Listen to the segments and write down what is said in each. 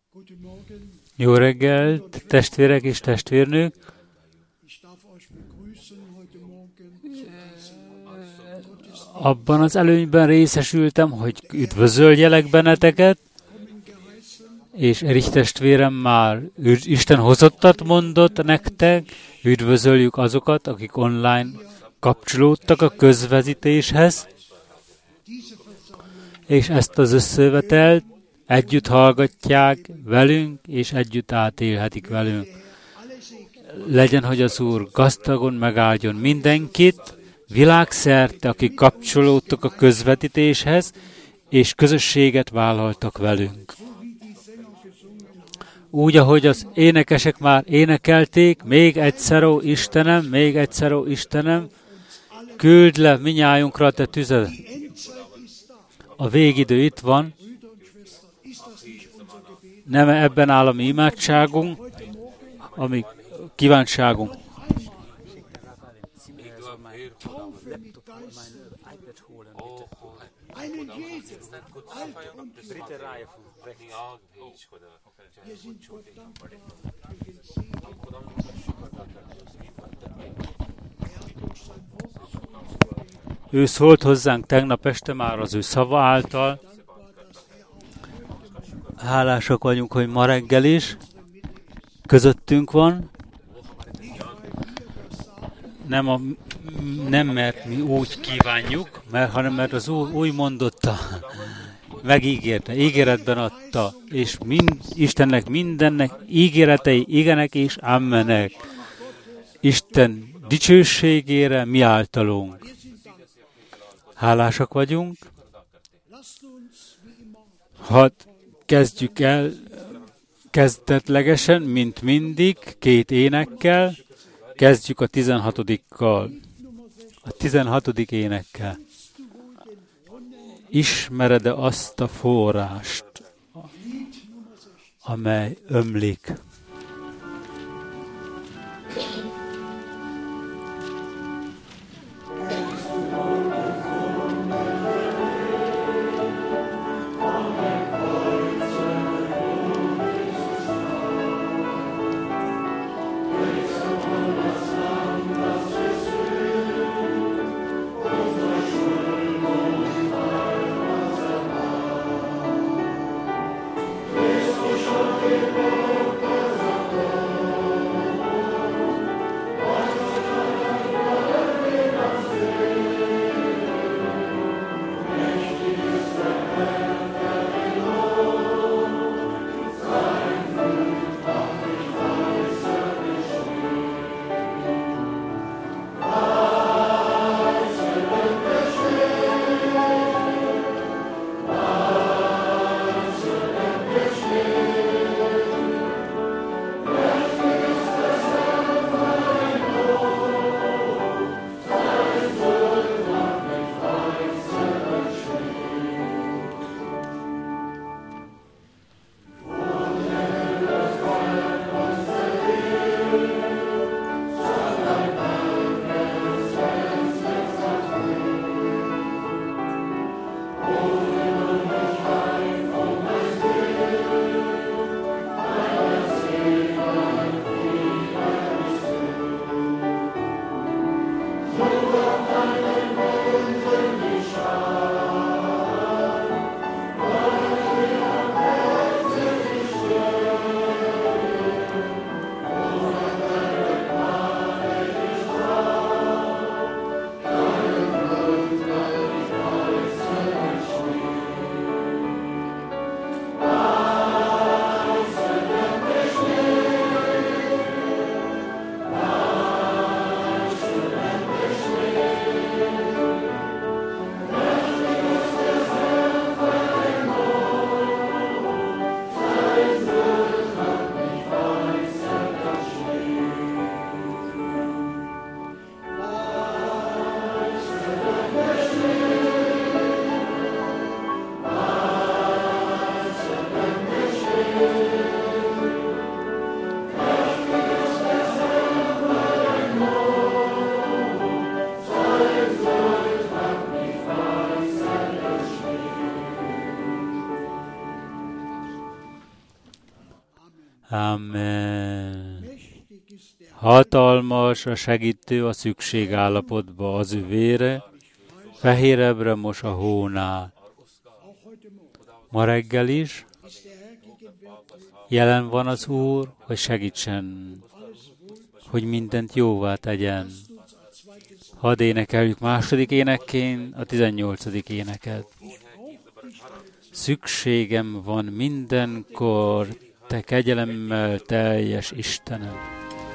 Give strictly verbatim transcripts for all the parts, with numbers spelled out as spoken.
Jó reggelt, testvérek és testvérnők! Abban az előnyben részesültem, hogy üdvözöljelek benneteket, és Erich testvérem már Isten hozottat mondott nektek, üdvözöljük azokat, akik online kapcsolódtak a közvetítéshez, és ezt az összevetelt együtt hallgatják velünk, és együtt átélhetik velünk. Legyen, hogy az Úr gazdagon megáldjon mindenkit, világszerte, akik kapcsolódtak a közvetítéshez, és közösséget vállaltak velünk. Úgy, ahogy az énekesek már énekelték, még egyszer, ó Istenem, még egyszer, ó Istenem, küld le minnyájunkra a te tüzed. A végidő itt van. Nem ebben áll a mi imádságunk, a mi kívánságunk. Ő szólt hozzánk tegnap este már az ő szava által. Hálásak vagyunk, hogy ma reggel is közöttünk van. Nem, a, nem mert mi úgy kívánjuk, mert, hanem mert az Úr úgy mondotta, megígérte, ígéretben adta, és mind, Istennek mindennek ígéretei igenek és ammenek. Isten dicsőségére mi általunk. Hálásak vagyunk. Hadd kezdjük el kezdetlegesen, mint mindig, két énekkel. Kezdjük a tizenhatodikkal. A tizenhatodik énekkel. Ismered-e azt a forrást, amely ömlik? Amen. Hatalmas a segítő a szükségállapotba, az ő vére fehérebbre mos a hónál. Ma reggel is jelen van az Úr, hogy segítsen, hogy mindent jóvá tegyen. Hadd énekeljük második énekként a tizennyolcadik éneket. Szükségem van mindenkor, te kegyelemmel teljes Istenem.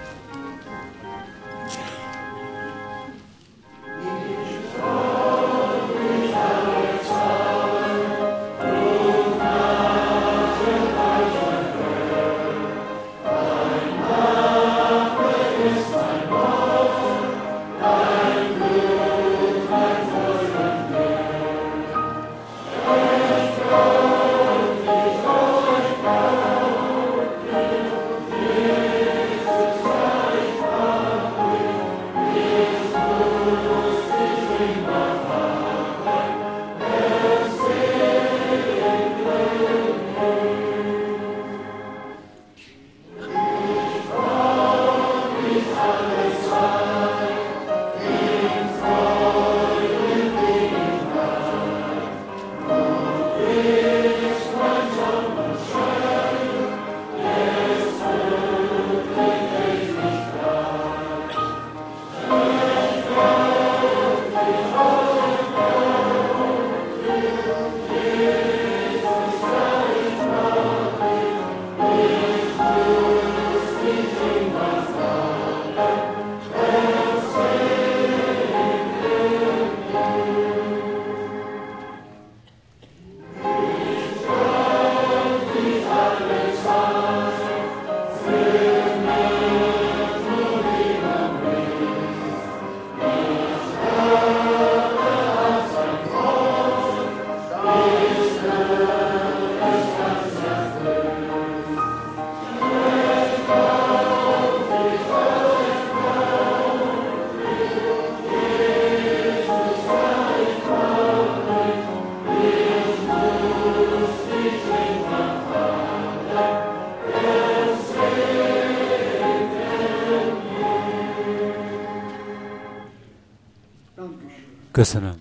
Köszönöm.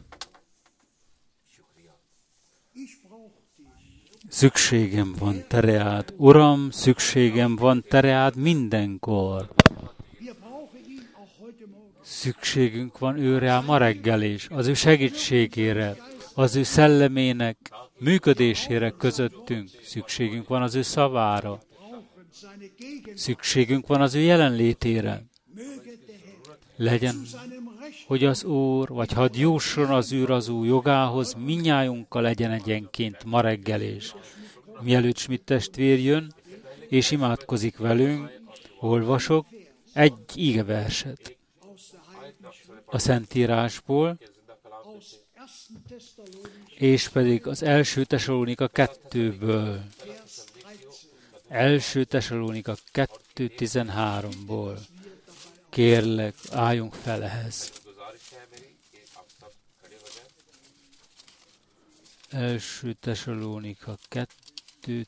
Szükségem van te reád, Uram, szükségem van te reád mindenkor. Szükségünk van őre ma reggel is, az ő segítségére, az ő szellemének működésére közöttünk. Szükségünk van az ő szavára. Szükségünk van az ő jelenlétére. Legyen, hogy az Úr, vagy hadd jusson az Úr az ő jogához, minnyájunkkal legyen egyenként ma reggel is. Mielőtt Schmidt testvér jön, és imádkozik velünk, olvasok egy ígeverset a Szentírásból, és pedig az első Tesalónika kettőből. első Tesalónika kettő tizenháromból. Kérlek, álljunk fel ehhez. első Tesalónika kettő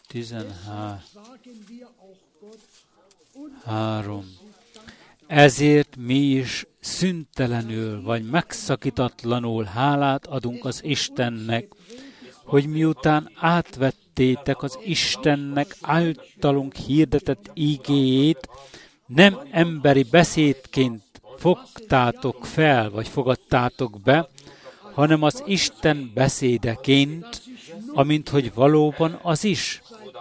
tizenhárom. Ezért mi is szüntelenül vagy megszakítatlanul hálát adunk az Istennek, hogy miután átvettétek az Istennek általunk hirdetett ígéjét, nem emberi beszédként fogtátok fel, vagy fogadtátok be, hanem az Isten beszédeként, amint hogy valóban az is.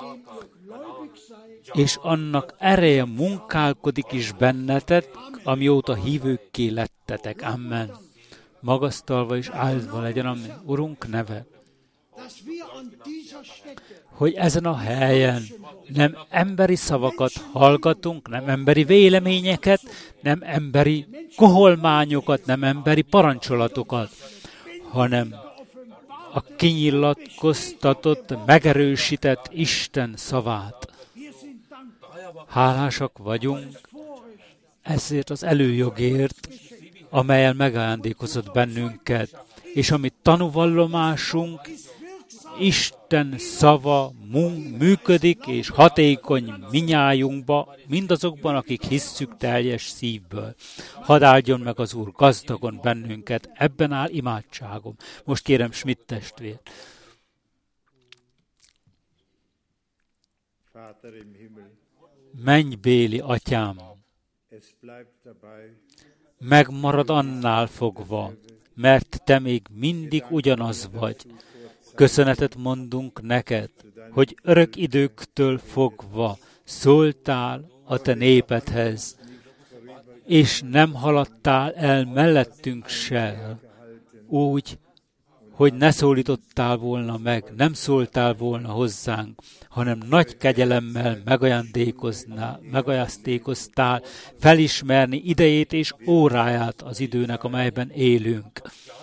És annak ereje munkálkodik is bennetek, amióta hívőkké lettetek. Amen. Magasztalva és áldva legyen a Urunk neve. Hogy ezen a helyen nem emberi szavakat hallgatunk, nem emberi véleményeket, nem emberi koholmányokat, nem emberi parancsolatokat, hanem a kinyilatkoztatott, megerősített Isten szavát. Hálásak vagyunk ezért az előjogért, amellyel megajándékozott bennünket, és amit tanúvallomásunk, Isten szava működik és hatékony minnyájunkba, mindazokban, akik hisszük teljes szívből. Hadd áldjon meg az Úr gazdagon bennünket, ebben áll imádságom. Most kérem Schmidt testvért. Mennybéli atyám, megmarad annál fogva, mert te még mindig ugyanaz vagy. Köszönetet mondunk neked, hogy örök időktől fogva szóltál a te népedhez, és nem haladtál el mellettünk se, úgy, hogy ne szólítottál volna meg, nem szóltál volna hozzánk, hanem nagy kegyelemmel megajándékoztál felismerni idejét és óráját az időnek, amelyben élünk.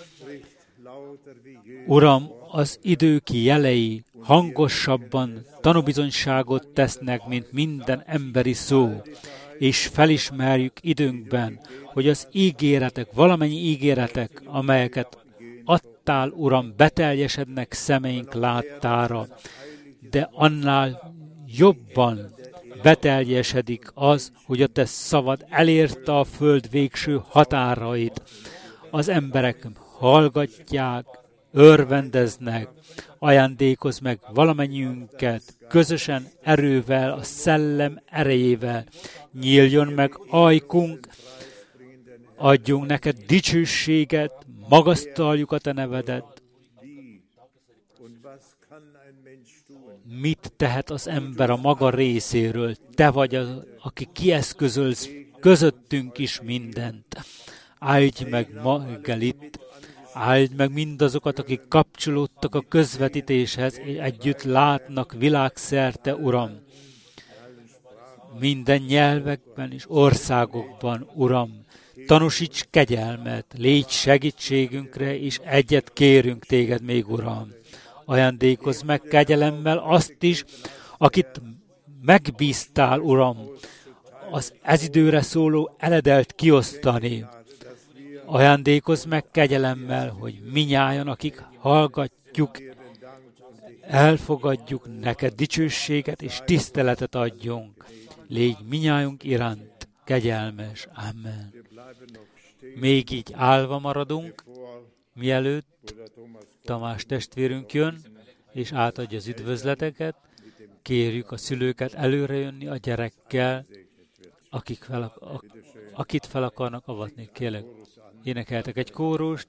Uram, az idők jelei hangosabban tanúbizonyságot tesznek, mint minden emberi szó, és felismerjük időnkben, hogy az ígéretek, valamennyi ígéretek, amelyeket adtál, Uram, beteljesednek szemeink láttára, de annál jobban beteljesedik az, hogy a te szavad elérte a föld végső határait. Az emberek hallgatják, örvendeznek, ajándékozz meg valamennyiünket, közösen erővel, a szellem erejével. Nyíljon meg ajkunk, adjunk neked dicsőséget, magasztaljuk a te nevedet. Mit tehet az ember a maga részéről? Te vagy az, aki kieszközölsz közöttünk is mindent. Áldj meg ma itt, áldj meg mindazokat, akik kapcsolódtak a közvetítéshez, és együtt látnak világszerte, Uram. Minden nyelvekben és országokban, Uram, tanúsíts kegyelmet, légy segítségünkre, és egyet kérünk téged még, Uram. Ajándékozz meg kegyelemmel azt is, akit megbíztál, Uram, az ez időre szóló eledelt kiosztani. Ajándékozz meg kegyelemmel, hogy minnyájan, akik hallgatjuk, elfogadjuk neked dicsőséget és tiszteletet adjunk. Légy minnyájunk iránt kegyelmes. Amen. Még így állva maradunk, mielőtt Tamás testvérünk jön, és átadja az üdvözleteket. Kérjük a szülőket előre jönni a gyerekkel, akik fel, a, akit fel akarnak avatni. Kérlek, énekeltek egy kórust.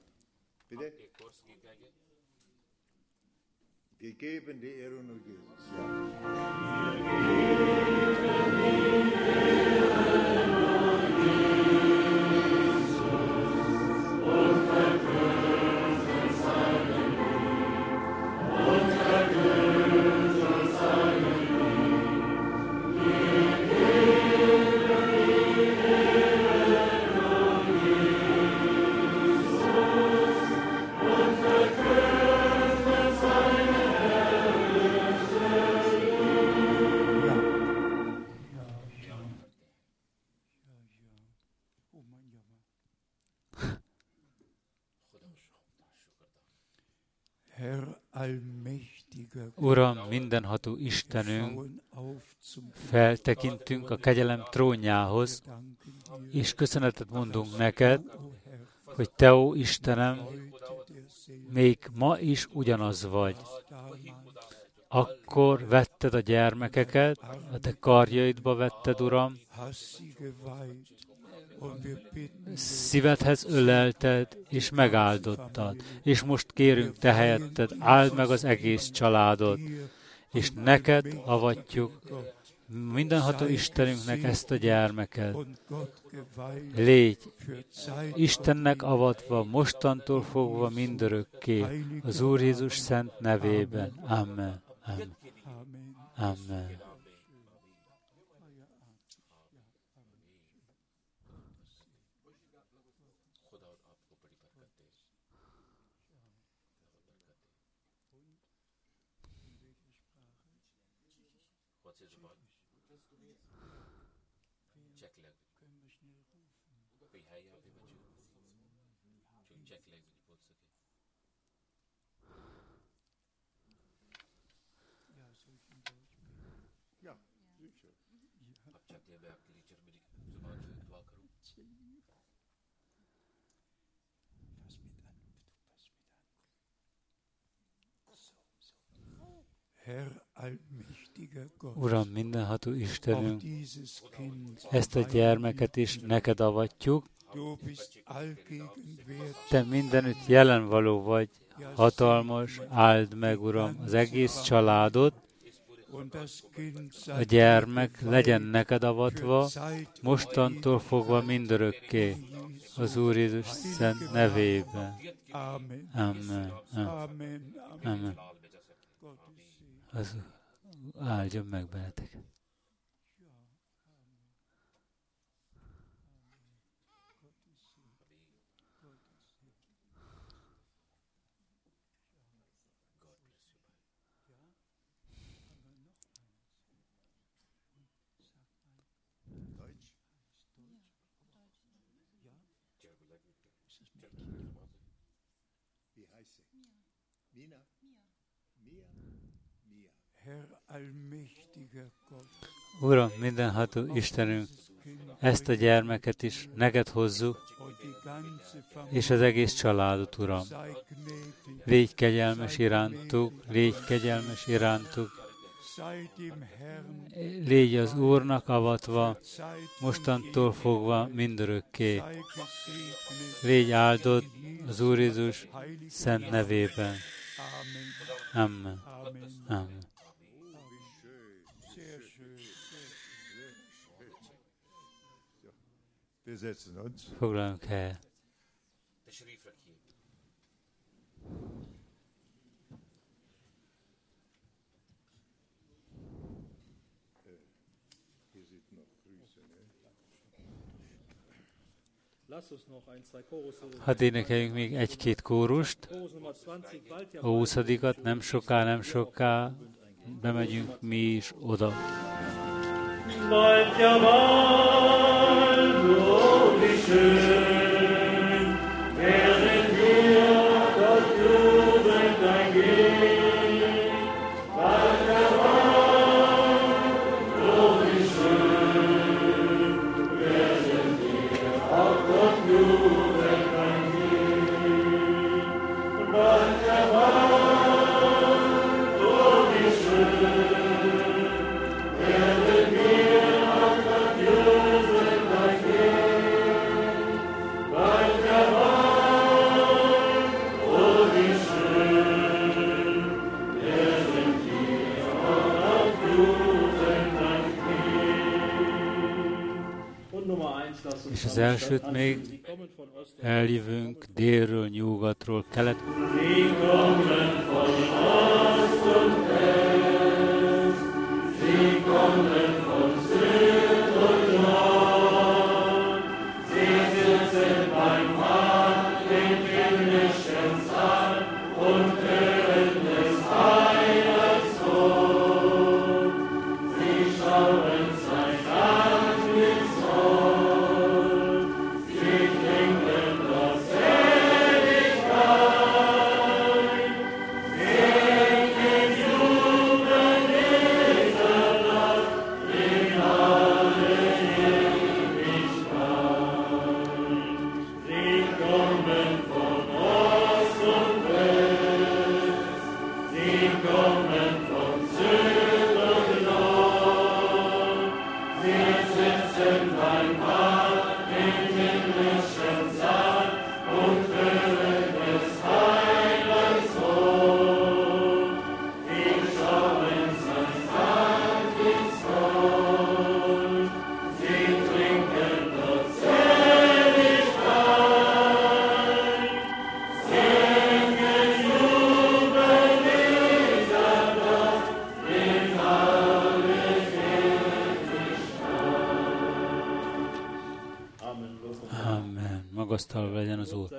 Uram, mindenható Istenünk, feltekintünk a kegyelem trónjához, és köszönetet mondunk neked, hogy Te, ó Istenem, még ma is ugyanaz vagy. Akkor vetted a gyermekeket, a Te karjaidba vetted, Uram, szívedhez ölelted, és megáldottad. És most kérünk Te helyetted, áld meg az egész családot, és neked avatjuk, mindenható Istenünknek ezt a gyermeket. Légy Istennek avatva, mostantól fogva mindörökké, az Úr Jézus szent nevében. Amen. Amen. Amen. Uram, mindenható Istenünk, ezt a gyermeket is neked avatjuk. Te mindenütt jelen való vagy, hatalmas, áld meg, Uram, az egész családot. A gyermek legyen neked avatva, mostantól fogva mindörökké, az Úr Jézus szent nevében. Amen. Amen. Amen. Az áldjon meg benneteket. Uram, mindenható Istenünk, ezt a gyermeket is neked hozzuk, és az egész családot, Uram. Légy kegyelmes irántuk, légy kegyelmes irántuk, légy az Úrnak avatva, mostantól fogva mindörökké. Légy áldott az Úr Jézus szent nevében. Amen. Amen. Foglaljunk helyet. Hadd énekeljünk még egy-két kórust. A huszadikat nem soká, nem soká bemegyünk mi is oda. Bald ja bald, oh wie schön, während wir Gott jubelnd eingehen. Bald ja bald, oh wie schön, während wir auch Gott jubelnd eingehen. Bald ja bald, oh wie schön, és az elsőt még eljövünk délről, nyugatról, kelet. Magasztalva legyen az Úr.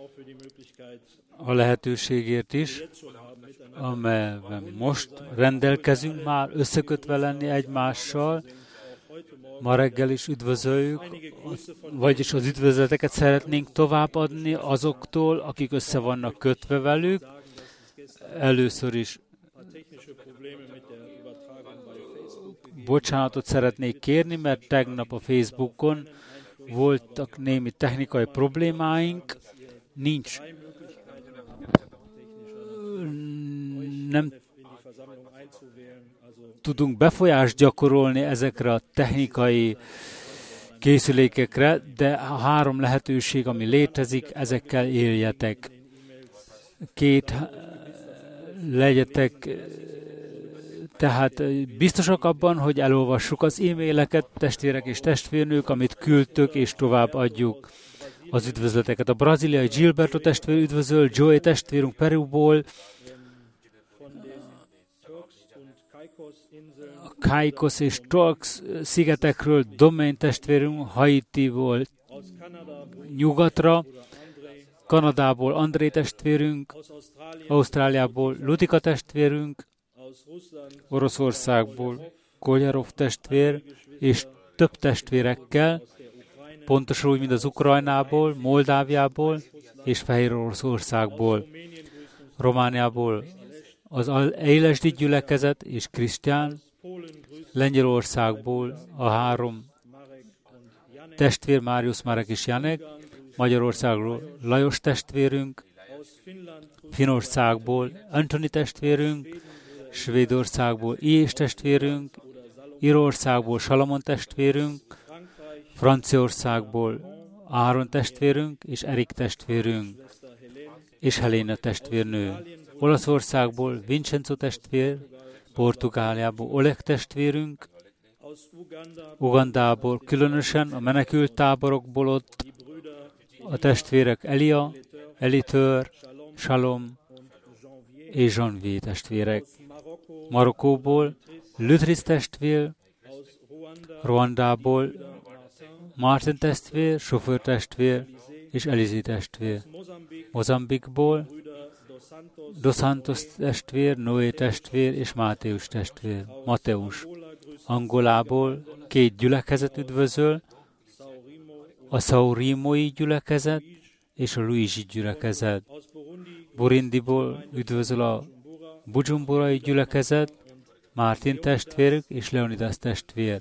A lehetőségért is, amelyben most rendelkezünk már összekötve lenni egymással, ma reggel is üdvözöljük, vagyis az üdvözleteket szeretnénk továbbadni azoktól, akik össze vannak kötve velük. Először is bocsánatot szeretnék kérni, mert tegnap a Facebookon voltak némi technikai problémáink, nincs, nem tudunk befolyást gyakorolni ezekre a technikai készülékekre, de a három lehetőség, ami létezik, ezekkel éljetek. Két, legyetek tehát biztosak abban, hogy elolvassuk az e-maileket, testvérek és testvérnők, amit küldtök, és tovább adjuk az üdvözleteket. A braziliai Gilberto testvér üdvözöl, Joey testvérünk Perúból, a Caicos és Turks szigetekről Domain testvérünk, Haitiból nyugatra, Kanadából André testvérünk, Ausztráliából Lutika testvérünk, Oroszországból Koljarov testvér, és több testvérekkel, pontosan úgy, mint az Ukrajnából, Moldáviából és Fehér Oroszországból, Romániából az Élesdi gyülekezet és Krisztián, Lengyelországból a három testvér, Máriusz, Marek és Janek, Magyarországról Lajos testvérünk, Finnországból Antoni testvérünk, Svédországból Iés testvérünk, Írországból Salamon testvérünk, Franciaországból Áron testvérünk és Erik testvérünk, és Helena testvérnő. Olaszországból Vincenzo testvér, Portugáliából Oleg testvérünk, Ugandából különösen a menekült táborokból ott a testvérek Elia, Elitör, Shalom és Jean-Vé testvérek. Marokkóból Lütris testvér, Ruandából Martin testvér, Sofőr testvér és Elizi testvér. Mozambikból Dos Santos testvér, Noé testvér és Máteus testvér. Mateus. Angolából két gyülekezet üdvözöl, a Saurimoi gyülekezet és a Luigi gyülekezet. Burundiból üdvözöl a Bujumburai gyülekezet, Mártin testvérük és Leonidas testvér.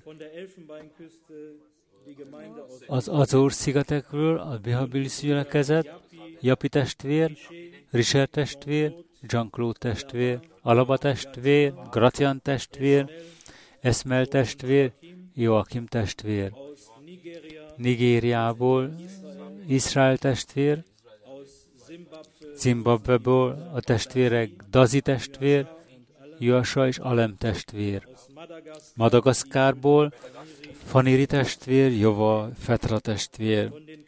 Az Azor-szigetekről a Behabilis gyülekezet, Japi testvér, Richard testvér, Jean-Claude testvér, Alaba testvér, Gratian testvér, Esmel testvér, Joachim testvér. Nigériából Izrael testvér, Zimbabweból a testvérek Dazi testvér, Joasa és Alem testvér. Madagaszkárból Faniri testvér, Jova Fetra testvér.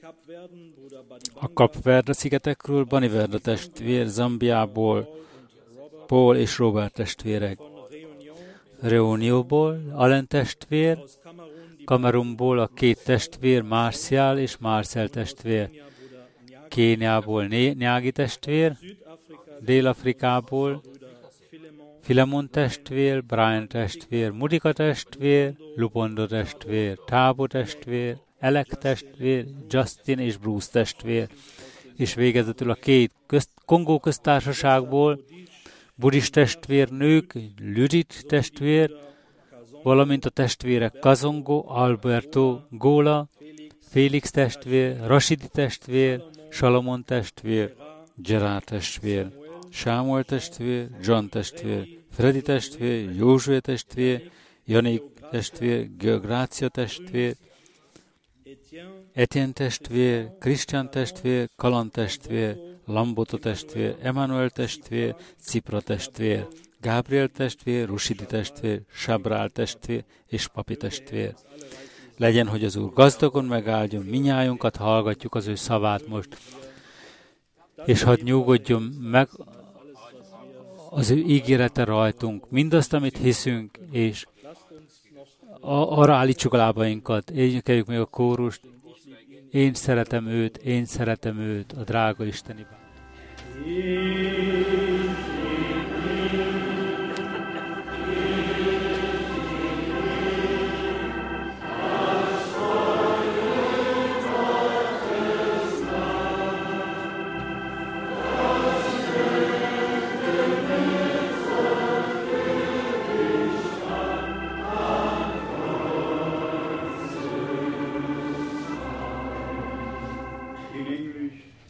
A Kapverde szigetekről Baniverda testvér, Zambiából Paul és Robert testvérek. Reunióból Allen testvér, Kamerunból a két testvér, Marcial és Marcel testvér. Kéniából Nyági testvér, Dél-Afrikából Filemon testvér, Brian testvér, Mudika testvér, Lupondo testvér, Tábo testvér, Elek testvér, Justin és Bruce testvér, és végezetül a két közt, Kongó köztársaságból Budis testvér nők, Ludit testvér, valamint a testvérek Kazongo, Alberto, Góla, Félix testvér, Rashidi testvér, Salomon testvér, Gerard testvér, Sámuel testvér, John testvér, Freddy testvér, Józsué testvér, Janik testvér, Geográcia testvér, Etienne testvér, Krisztián testvér, Kalan testvér, Lamboto testvér, Emmanuel testvér, Cipra testvér, Gábriel testvér, Rusidi testvér, Sabrál testvér és Papi testvér. Legyen, hogy az Úr gazdagon megáldjon minnyájunkat, hallgatjuk az ő szavát most, és hadd nyugodjon meg az ő ígérete rajtunk, mindazt, amit hiszünk, és arra állítsuk a lábainkat, énekeljük meg a kórust. Én szeretem őt, én szeretem őt, a drága Isteni.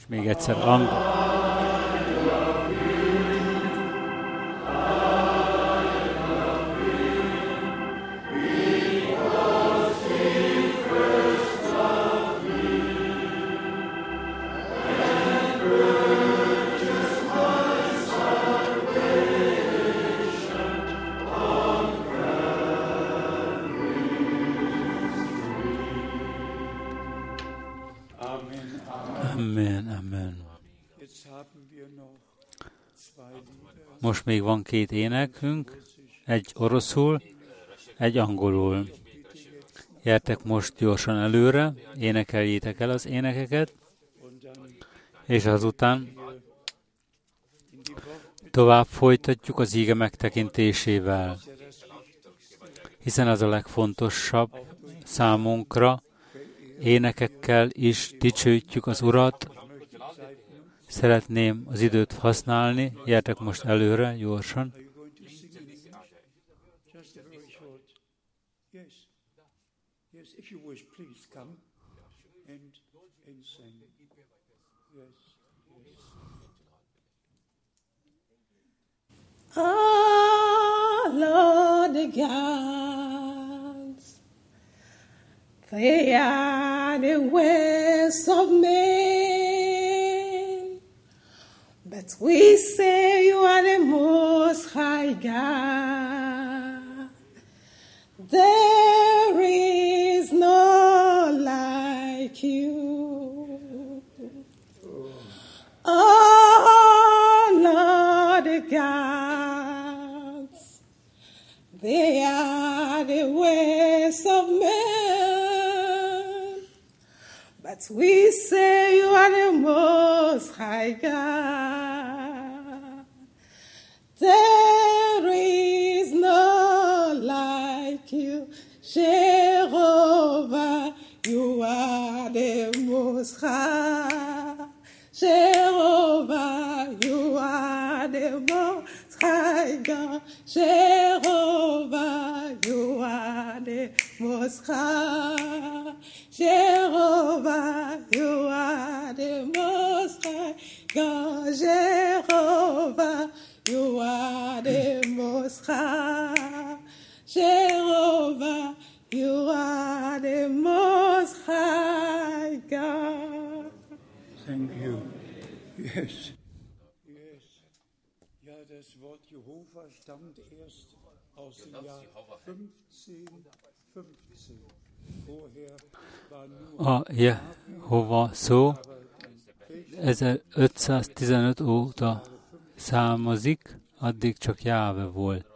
És még egyszer angol. Amen, amen. Most még van két énekünk, egy oroszul, egy angolul. Gyertek most gyorsan előre, énekeljétek el az énekeket, és azután tovább folytatjuk az íge megtekintésével, hiszen az a legfontosabb számunkra, énekekkel is dicsőítjük az Urat. Szeretném az időt használni, gyertek most előre, gyorsan. All of the gods, they are the ways of men, but we say you are the most high God. There is no like you. All of the gods, they are the ways of men, but we say you are the most high God. There is no like you, Jehovah, you are the most high. Jehovah, you are the most high God. Jehovah, you are the most high. Jehovah, you are the most high God. Jehovah, you are the most high. Jehovah, you are the most high God. Thank you. Yes. Yes. Ja, das Wort Jehova stammt erst aus dem Jahr fünfzehn fünfzehn. Vorher war nur A Jehova szó ezerötszáztizenöt óta származik, addig csak Jáve volt.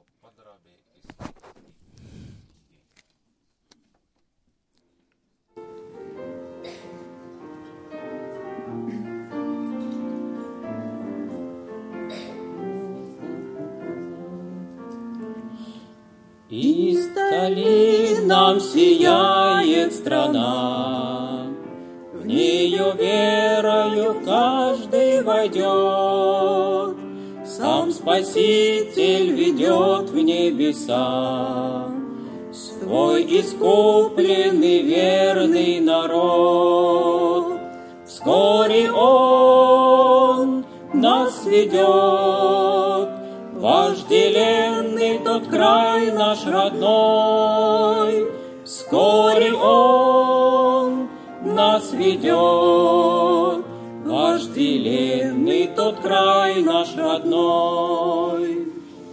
Издали нам сияет страна, в нее верою каждый войдет. Сам Спаситель ведет в небеса свой искупленный верный народ. Вскоре Он нас ведет, вожделенный тот край наш родной. Вскоре Он нас ведет, вожделенный тот край наш родной.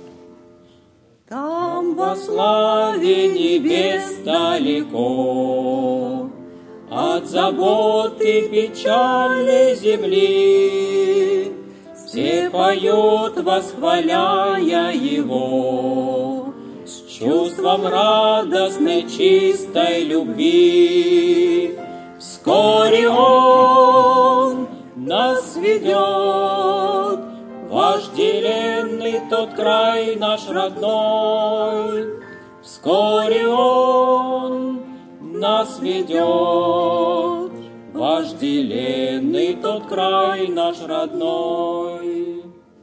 Там во славе небес далеко от заботы печали земли все поют, восхваляя Его с чувством радостной чистой любви. Вскоре Он нас ведет, вожделенный тот край наш родной. Вскоре Он нас ведет, вожделенный тот край наш родной.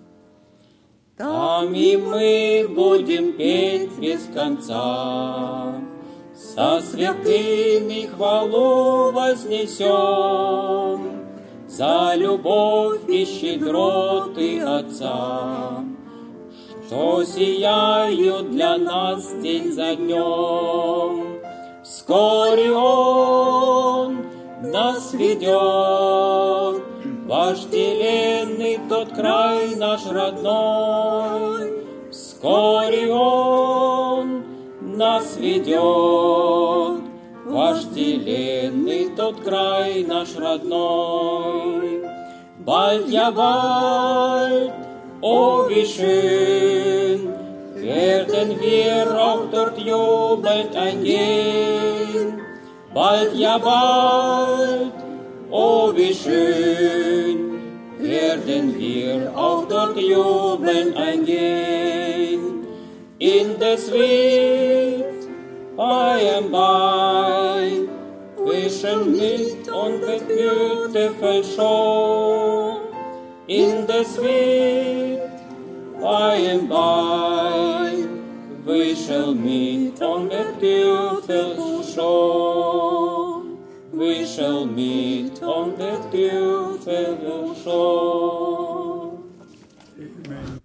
Там и мы будем петь без конца, со святыми хвалу вознесем, за любовь и щедроты Отца, что сияют для нас день за днем. Вскоре Он нас ведет, вожделенный тот край наш родной. Вскоре Он нас ведет, вожделенный тот край наш родной. Bald, ja bald, o wie schön, werden wir auch dort jubelnd eingehen. Bald, ja bald, o wie schön, werden wir auch dort jubelnd eingehen. In the sweet by and by, we shall meet on the beautiful shore. In the sweet by and by, we shall meet on the beautiful shore. We shall meet on the beautiful shore. Amen.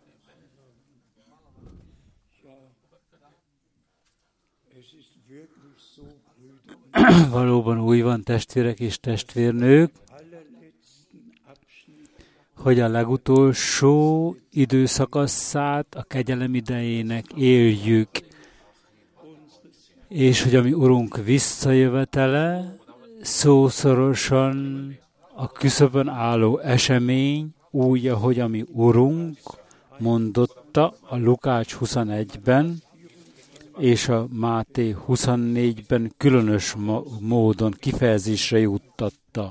Valóban úgy van, testvérek és testvérnők, hogy a legutolsó időszakaszát a kegyelem idejének éljük, és hogy a mi Urunk visszajövetele szószorosan a küszöbön álló esemény, úgy, ahogy a mi Urunk mondotta a Lukács huszonegyben, és a Máté huszonnégyben különös módon kifejezésre juttatta.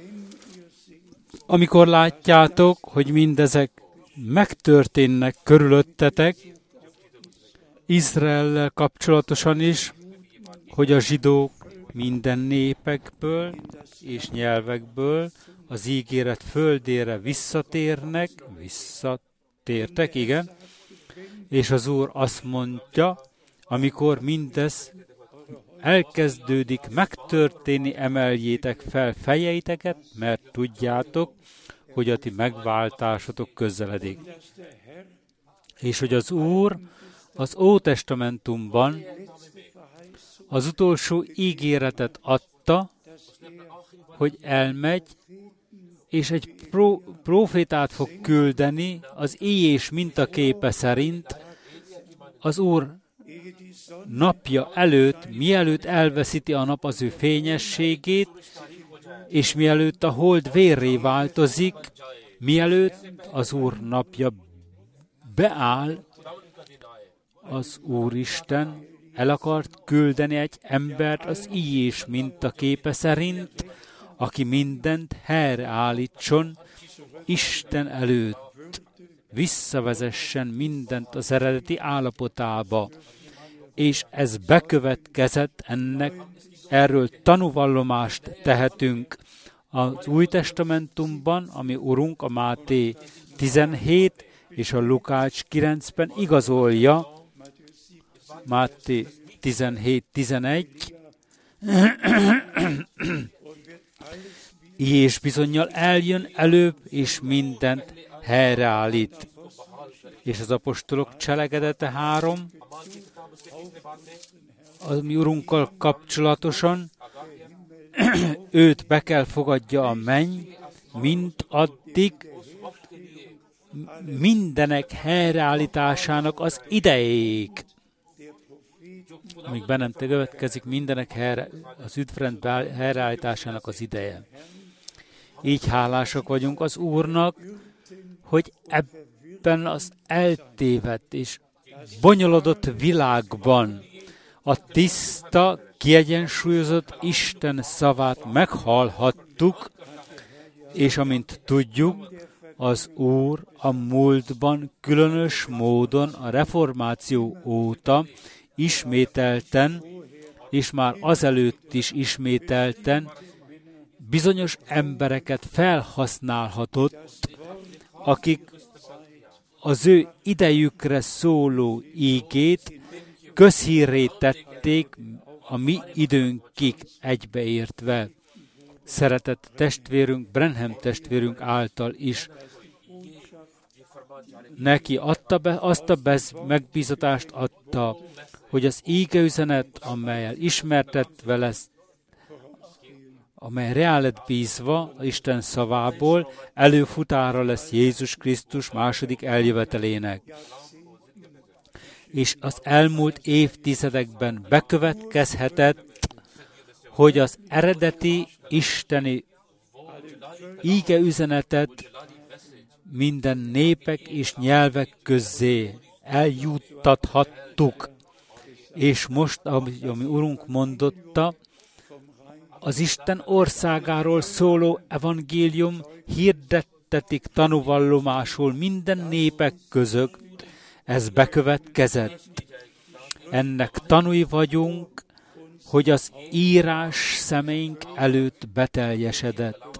Amikor látjátok, hogy mindezek megtörténnek körülöttetek, Izraellel kapcsolatosan is, hogy a zsidók minden népekből és nyelvekből az ígéret földére visszatérnek, visszatértek, igen, és az Úr azt mondja, amikor mindez elkezdődik megtörténni, emeljétek fel fejeiteket, mert tudjátok, hogy a ti megváltásotok közeledik. És hogy az Úr az Ótestamentumban az utolsó ígéretet adta, hogy elmegy, és egy pró- profétát fog küldeni az íjés mintaképe szerint az Úr napja előtt, mielőtt elveszíti a nap az ő fényességét, és mielőtt a hold vérré változik, mielőtt az Úr napja beáll, az Úristen el akart küldeni egy embert az íjés mintaképe szerint, aki mindent helyreállítson Isten előtt, visszavezessen mindent az eredeti állapotába. És ez bekövetkezett, ennek erről tanúvallomást tehetünk az Új Testamentumban, ami Urunk a Máté tizenhét és a Lukács kilencben igazolja, Máté tizenhét tizenegy, és bizonnyal eljön előbb, és mindent helyreállít. És az apostolok cselekedete három, a mi Urunkkal kapcsolatosan, őt be kell fogadja a menny, mint addig mindenek helyreállításának az ideig. Amíg be nem következik, mindenek helyre, az üdvrend helyreállításának az ideje. Így hálásak vagyunk az Úrnak, hogy ebben az eltévedt és bonyolodott világban a tiszta, kiegyensúlyozott Isten szavát meghallhattuk, és amint tudjuk, az Úr a múltban különös módon a reformáció óta ismételten, és már azelőtt is ismételten bizonyos embereket felhasználhatott, akik az ő idejükre szóló ígét közhírré tették a mi időnkig egybeértve. szeretett testvérünk, Branham testvérünk által is neki adta be, azt a bez, megbízatást adta, hogy az ígeüzenet, amelyel ismertetve lesz, amely rá lett bízva Isten szavából, előfutára lesz Jézus Krisztus második eljövetelének. És az elmúlt évtizedekben bekövetkezhetett, hogy az eredeti isteni ígeüzenetet minden népek és nyelvek közzé eljuttathattuk. És most, ami, ami Urunk mondotta, az Isten országáról szóló evangélium hirdettetik tanúvallomásul minden népek között, ez bekövetkezett. Ennek tanúi vagyunk, hogy az írás szemeink előtt beteljesedett.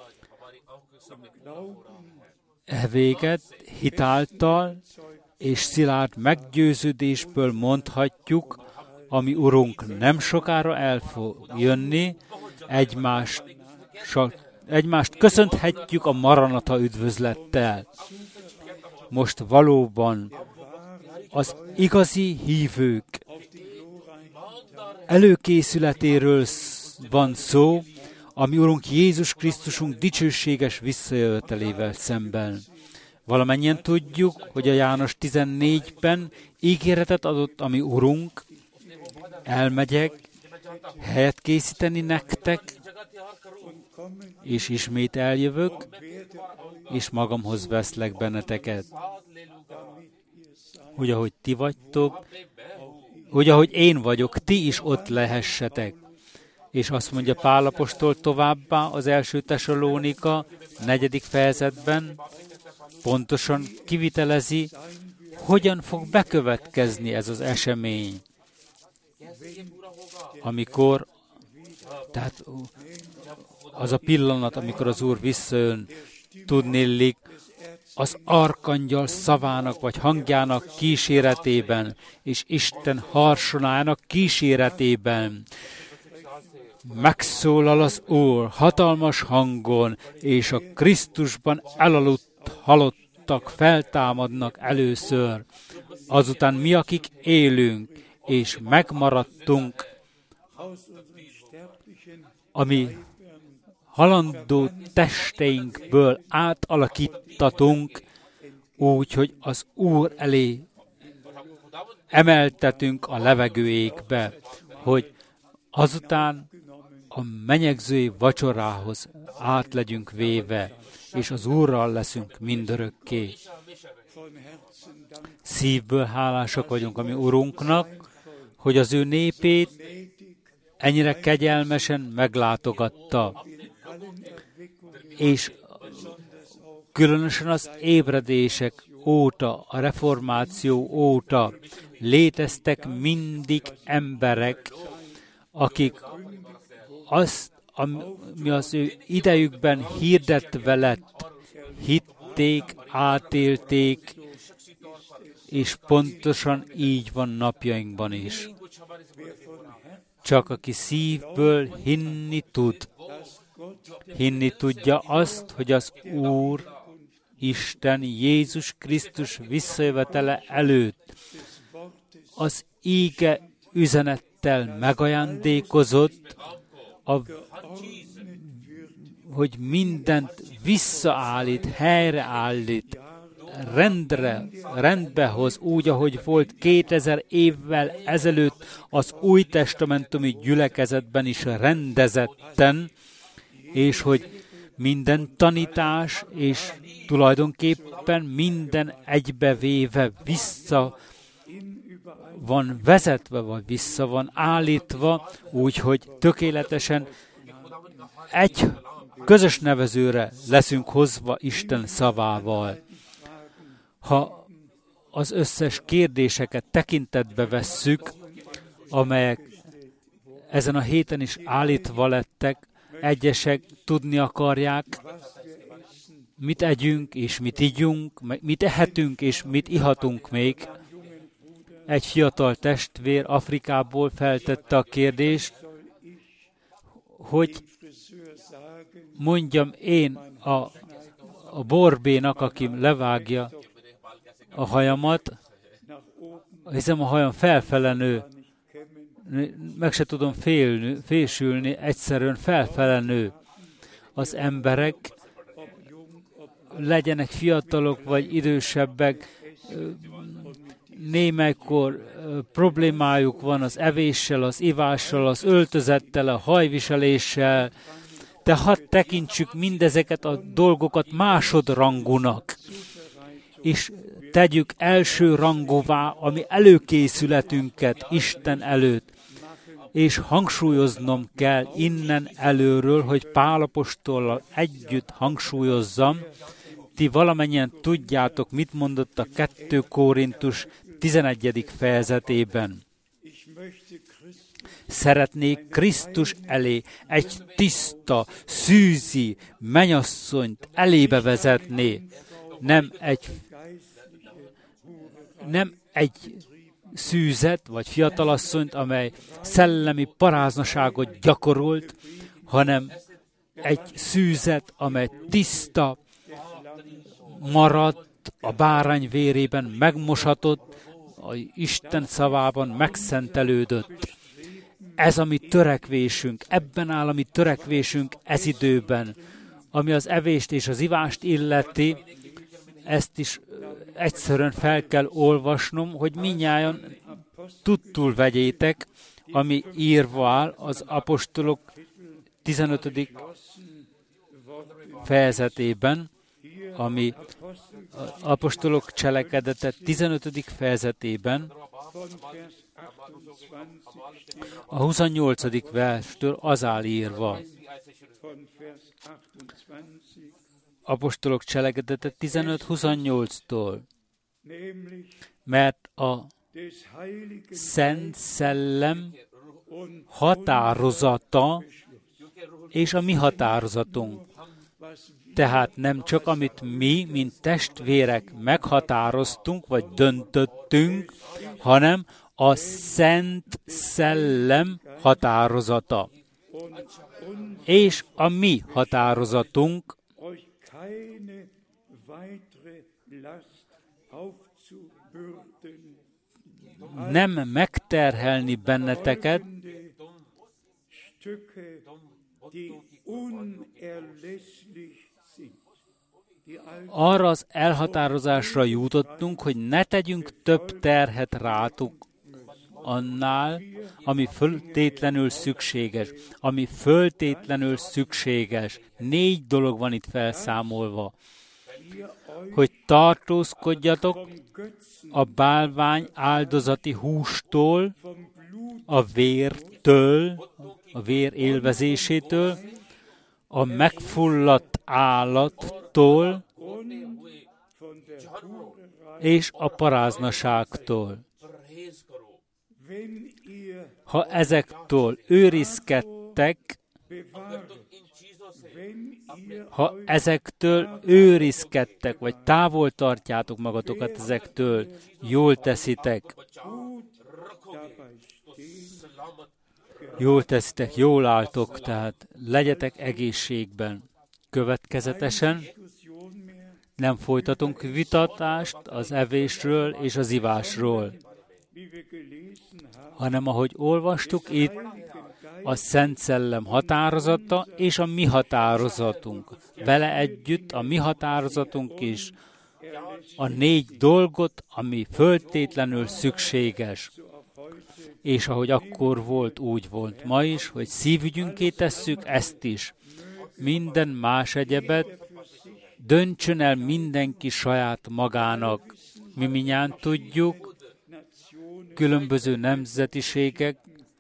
E véget hitáltal és szilárd meggyőződésből mondhatjuk, ami Urunk nem sokára el fog jönni, egymást, egymást köszönhetjük a Maranata üdvözlettel. Most valóban az igazi hívők előkészületéről van szó, ami Urunk Jézus Krisztusunk dicsőséges visszajövetelével szemben. Valamennyien tudjuk, hogy a János tizennégyben ígéretet adott, ami Urunk, elmegyek, helyet készíteni nektek, és ismét eljövök, és magamhoz veszlek benneteket. Hogy ahogy ti vagytok, hogy ahogy én vagyok, ti is ott lehessetek. És azt mondja Pál apostol továbbá az első Tesalónika negyedik fejezetben, pontosan kivitelezi, hogyan fog bekövetkezni ez az esemény. Amikor, tehát az a pillanat, amikor az Úr visszajön, tudnillik, az arkangyal szavának vagy hangjának kíséretében, és Isten harsonájának kíséretében megszólal az Úr hatalmas hangon, és a Krisztusban elaludt halottak feltámadnak először. Azután mi, akik élünk, és megmaradtunk, ami halandó testeinkből átalakítatunk, úgy, hogy az Úr elé emeltetünk a levegőékbe, hogy azután a menyegzői vacsorához át legyünk véve, és az Úrral leszünk mindörökké. Szívből hálásak vagyunk a mi Urunknak, hogy az ő népét ennyire kegyelmesen meglátogatta, és különösen az ébredések óta, a reformáció óta léteztek mindig emberek, akik azt, ami az ő idejükben hirdetve lett, hitték, átélték, és pontosan így van napjainkban is. Csak aki szívből hinni tud, hinni tudja azt, hogy az Úr, Isten, Jézus Krisztus visszajövetele előtt az íge üzenettel megajándékozott, a, hogy mindent visszaállít, helyreállít, rendre, rendbe hoz, úgy, ahogy volt kétezer évvel ezelőtt az új testamentumi gyülekezetben is rendezetten, és hogy minden tanítás, és tulajdonképpen minden egybevéve vissza van vezetve, vagy vissza van állítva, úgyhogy tökéletesen egy közös nevezőre leszünk hozva Isten szavával. Ha az összes kérdéseket tekintetbe vesszük, amelyek ezen a héten is állítva lettek, egyesek tudni akarják, mit együnk és mit igyunk, mit ehetünk és mit ihatunk még. Egy fiatal testvér Afrikából feltette a kérdést, hogy mondjam én a, a borbénak, aki levágja a hajamat, hiszem a hajam felfele nő, meg se tudom félni, fésülni, egyszerűen felfele nő. Az emberek, legyenek fiatalok vagy idősebbek, némelykor problémájuk van az evéssel, az ivással, az öltözettel, a hajviseléssel, de hadd tekintsük mindezeket a dolgokat másodrangúnak, és tegyük első rangúvá a mi előkészületünket Isten előtt, és hangsúlyoznom kell innen előről, hogy Pál apostollal együtt hangsúlyozzam, ti valamennyien tudjátok, mit mondott a kettő Korintus tizenegyedik fejezetében. Szeretnék Krisztus elé egy tiszta, szűzi mennyasszonyt elébe vezetni, nem egy, nem egy szűzet vagy fiatalasszonyt, amely szellemi paráznaságot gyakorolt, hanem egy szűzet, amely tiszta, maradt, a bárány vérében megmosatott, a Isten szavában megszentelődött. Ez a mi törekvésünk, ebben áll a mi törekvésünk ez időben, ami az evést és az ivást illeti, ezt is egyszerűen fel kell olvasnom, hogy mindnyájan tudtul vegyétek, ami írva áll az apostolok tizenötödik fejezetében, ami az apostolok cselekedete tizenötödik fejezetében, a huszonnyolcadik verstől az áll írva. Apostolok cselekedete tizenöt huszonnyolctól. Mert a Szent Szellem határozata és a mi határozatunk. Tehát nem csak amit mi, mint testvérek meghatároztunk, vagy döntöttünk, hanem a Szent Szellem határozata. És a mi határozatunk nem megterhelni benneteket, arra az elhatározásra jutottunk, hogy ne tegyünk több terhet rátuk annál, ami föltétlenül szükséges. Ami föltétlenül szükséges. Négy dolog van itt felszámolva. Hogy tartózkodjatok a bálvány áldozati hústól, a vértől, a vér élvezésétől, a megfulladt állattól és a paráznaságtól. Ha ezektől őrizkedtek, ha ezektől őrizkedtek, vagy távol tartjátok magatokat ezektől, jól teszitek. Jól teszitek, jól álltok, tehát legyetek egészségben. Következetesen nem folytatunk vitatást az evésről és az ivásról, hanem ahogy olvastuk itt, a Szent Szellem határozata és a mi határozatunk. Vele együtt a mi határozatunk is. A négy dolgot, ami föltétlenül szükséges. És ahogy akkor volt, úgy volt ma is, hogy szívügyünké tesszük ezt is. Minden más egyebet döntsön el mindenki saját magának. Mi mindjárt tudjuk, különböző nemzetiségek,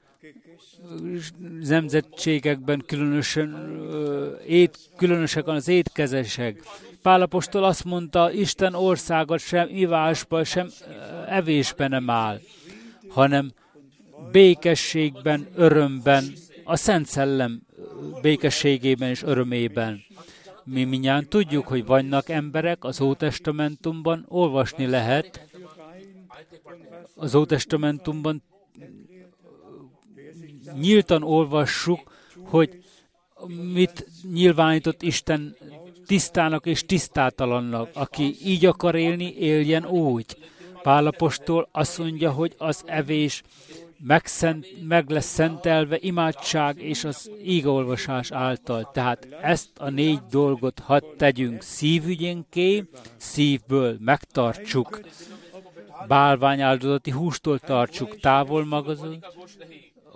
nemzetségekben különösen, ét, különösek az étkezések. Pál apostol azt mondta, Isten országa sem ivásban, sem evésben nem áll, hanem békességben, örömben, a Szent Szellem békességében és örömében. Mi mindjárt tudjuk, hogy vannak emberek az Ótestamentumban, olvasni lehet, az Ótestamentumban nyíltan olvassuk, hogy mit nyilvánított Isten tisztának és tisztátalannak. Aki így akar élni, éljen úgy. Pál apostol azt mondja, hogy az evés megszent, meg lesz szentelve imádság és az ígeolvasás által. Tehát ezt a négy dolgot hadd tegyünk szívügyénké, szívből megtartsuk. Bálványáldozati hústól tartsuk távol magazat, a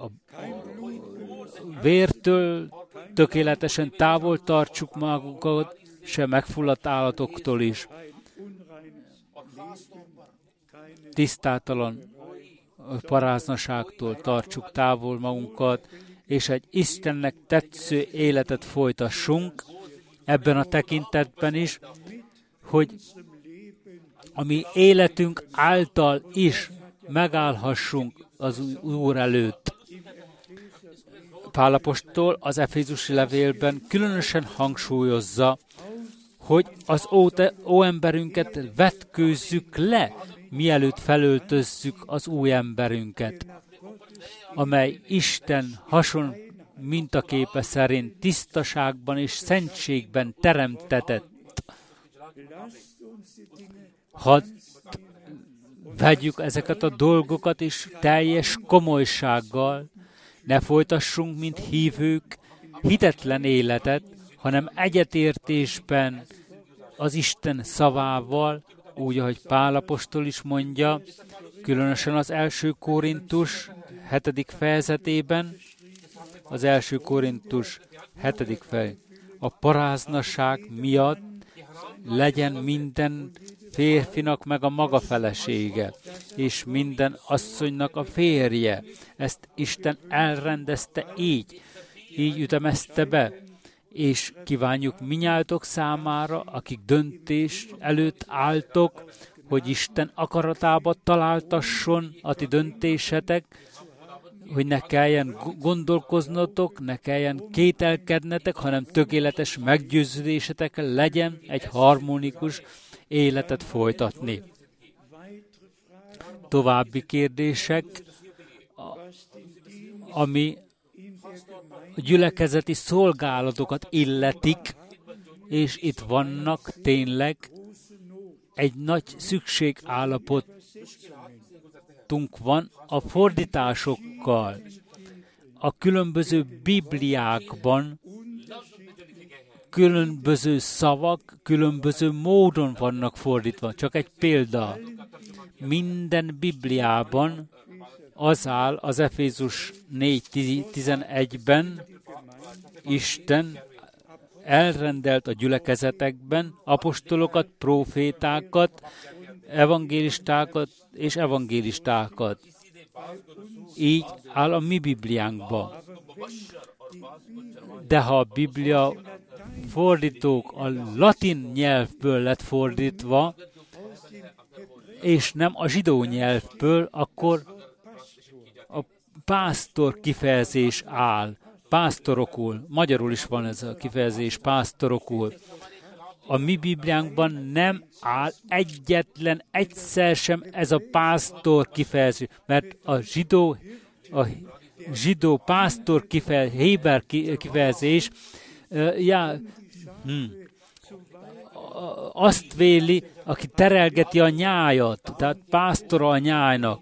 vértől tökéletesen távol tartsuk magunkat, se megfulladt állatoktól is. Tisztátalan paráznaságtól tartsuk távol magunkat, és egy Istennek tetsző életet folytassunk ebben a tekintetben is, hogy a mi életünk által is megállhassunk az Úr előtt. Pál apostol az efézusi levélben különösen hangsúlyozza, hogy az óemberünket vetkőzzük le, mielőtt felöltözzük az új emberünket, amely Isten hason mintaképe szerint tisztaságban és szentségben teremtetett. Hadd vegyük ezeket a dolgokat is teljes komolysággal, ne folytassunk, mint hívők, hitetlen életet, hanem egyetértésben az Isten szavával, úgy, ahogy Pál apostol is mondja, különösen az első Korintus hetedik fejezetében, az első Korintus hetedik fejezet. A paráznaság miatt legyen minden férfinak meg a maga felesége, és minden asszonynak a férje. Ezt Isten elrendezte így, így ütemezte be, és kívánjuk minnyájtok számára, akik döntés előtt álltok, hogy Isten akaratába találtasson a ti döntésetek, hogy ne kelljen gondolkoznotok, ne kelljen kételkednetek, hanem tökéletes meggyőződésetek legyen egy harmonikus életet folytatni. További kérdések, ami a gyülekezeti szolgálatokat illetik, és itt vannak tényleg egy nagy szükségállapotunk van a fordításokkal. A különböző bibliákban különböző szavak különböző módon vannak fordítva. Csak egy példa. Minden Bibliában az áll az Efézus négy tizenegyben, Isten elrendelt a gyülekezetekben apostolokat, prófétákat, evangélistákat és evangélistákat. Így áll a mi Bibliánkban. De ha a Biblia fordítók a latin nyelvből lett fordítva, és nem a zsidó nyelvből, akkor a pásztor kifejezés áll, pásztorokul. Magyarul is van ez a kifejezés, pásztorokul. A mi Bibliánkban nem áll egyetlen egyszer sem ez a pásztor kifejezés, mert a zsidó, a zsidó pásztor kifejezés, héber kifejezés, uh, ja, hmm, azt véli, aki terelgeti a nyájat, tehát pásztora a nyájnak.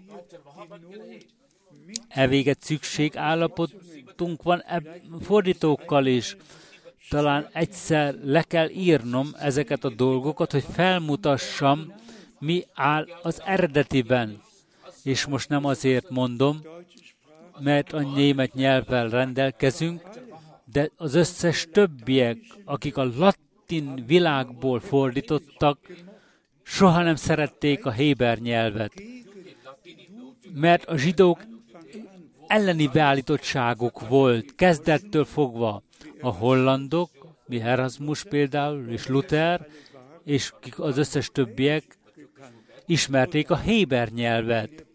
Evéget szükség állapotunk van eb- fordítókkal is. Talán egyszer le kell írnom ezeket a dolgokat, hogy felmutassam, mi áll az eredetiben. És most nem azért mondom, mert a német nyelvvel rendelkezünk, de az összes többiek, akik a latin világból fordítottak, soha nem szerették a héber nyelvet. Mert a zsidók elleni beállítottságok volt, kezdettől fogva. A hollandok, mi Erasmus például, és Luther, és az összes többiek ismerték a héber nyelvet.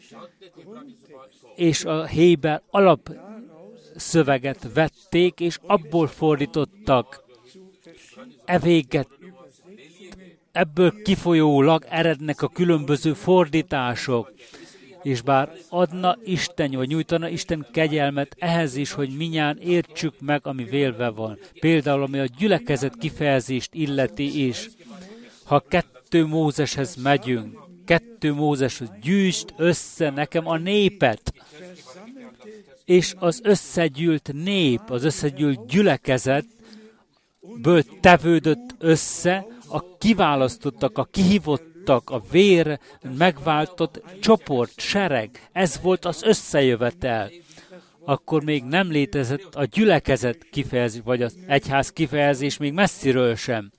És a héber alapszöveget vették, és abból fordítottak. Evéget, ebből kifolyólag erednek a különböző fordítások. És bár adna Isten, vagy nyújtana Isten kegyelmet ehhez is, hogy minnyáján értsük meg, ami vélve van. Például, ami a gyülekezet kifejezést illeti is. Ha kettő Mózeshez megyünk, kettő Mózeshez, gyűjtsd össze nekem a népet. És az összegyűlt nép, az összegyűlt gyülekezetből tevődött össze a kiválasztottak, a kihívottak, a vér megváltott csoport, sereg. Ez volt az összejövetel. Akkor még nem létezett a gyülekezet kifejezés, vagy az egyház kifejezés még messziről sem.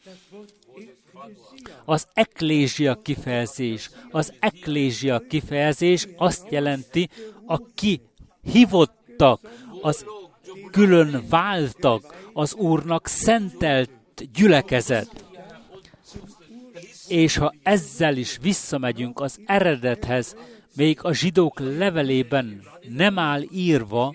Az eklézsia kifejezés, az eklézsia kifejezés azt jelenti, a kihívottak, az külön váltak, az Úrnak szentelt gyülekezet. És ha ezzel is visszamegyünk az eredethez, még a zsidók levelében nem áll írva,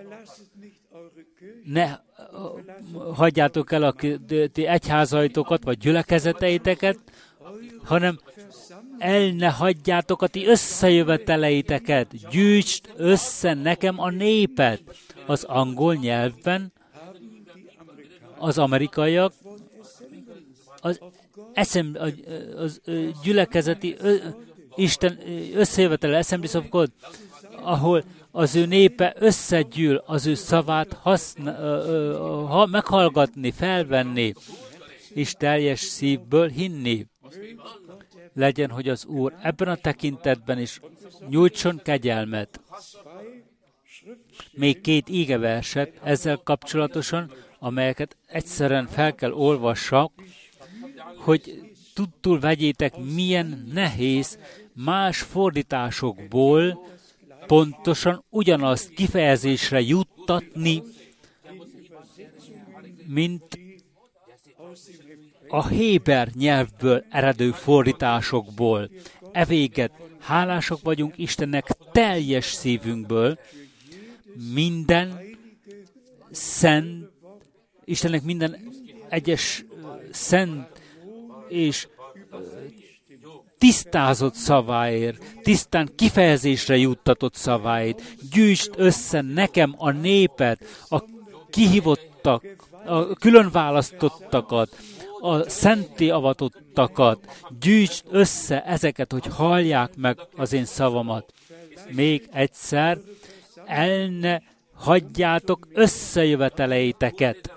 ne hagyjátok el a ti egyházaitokat, vagy gyülekezeteiteket, hanem el ne hagyjátok a ti összejöveteleiteket, gyűjtsd össze nekem a népet. Az angol nyelvben az amerikaiak az, eszem, az, az gyülekezeti ö, Isten összejövetele, Assemblies of God, ahol az ő népe összegyűl, az ő szavát haszna, ö, ö, ha, meghallgatni, felvenni, és teljes szívből hinni. Legyen, hogy az Úr ebben a tekintetben is nyújtson kegyelmet. Még két ígeverset ezzel kapcsolatosan, amelyeket egyszerűen fel kell olvassak, hogy tudtul vegyétek, milyen nehéz más fordításokból pontosan ugyanazt kifejezésre juttatni, mint a héber nyelvből eredő fordításokból. Evéget hálások vagyunk Istennek teljes szívünkből, minden szent, Istennek minden egyes szent és tisztázott szaváért, tisztán kifejezésre juttatott szaváit. Gyűjtsd össze nekem a népet, a kihívottak, a különválasztottakat, a szenté avatottakat. Gyűjtsd össze ezeket, hogy hallják meg az én szavamat. Még egyszer, el ne hagyjátok összejöveteleiteket.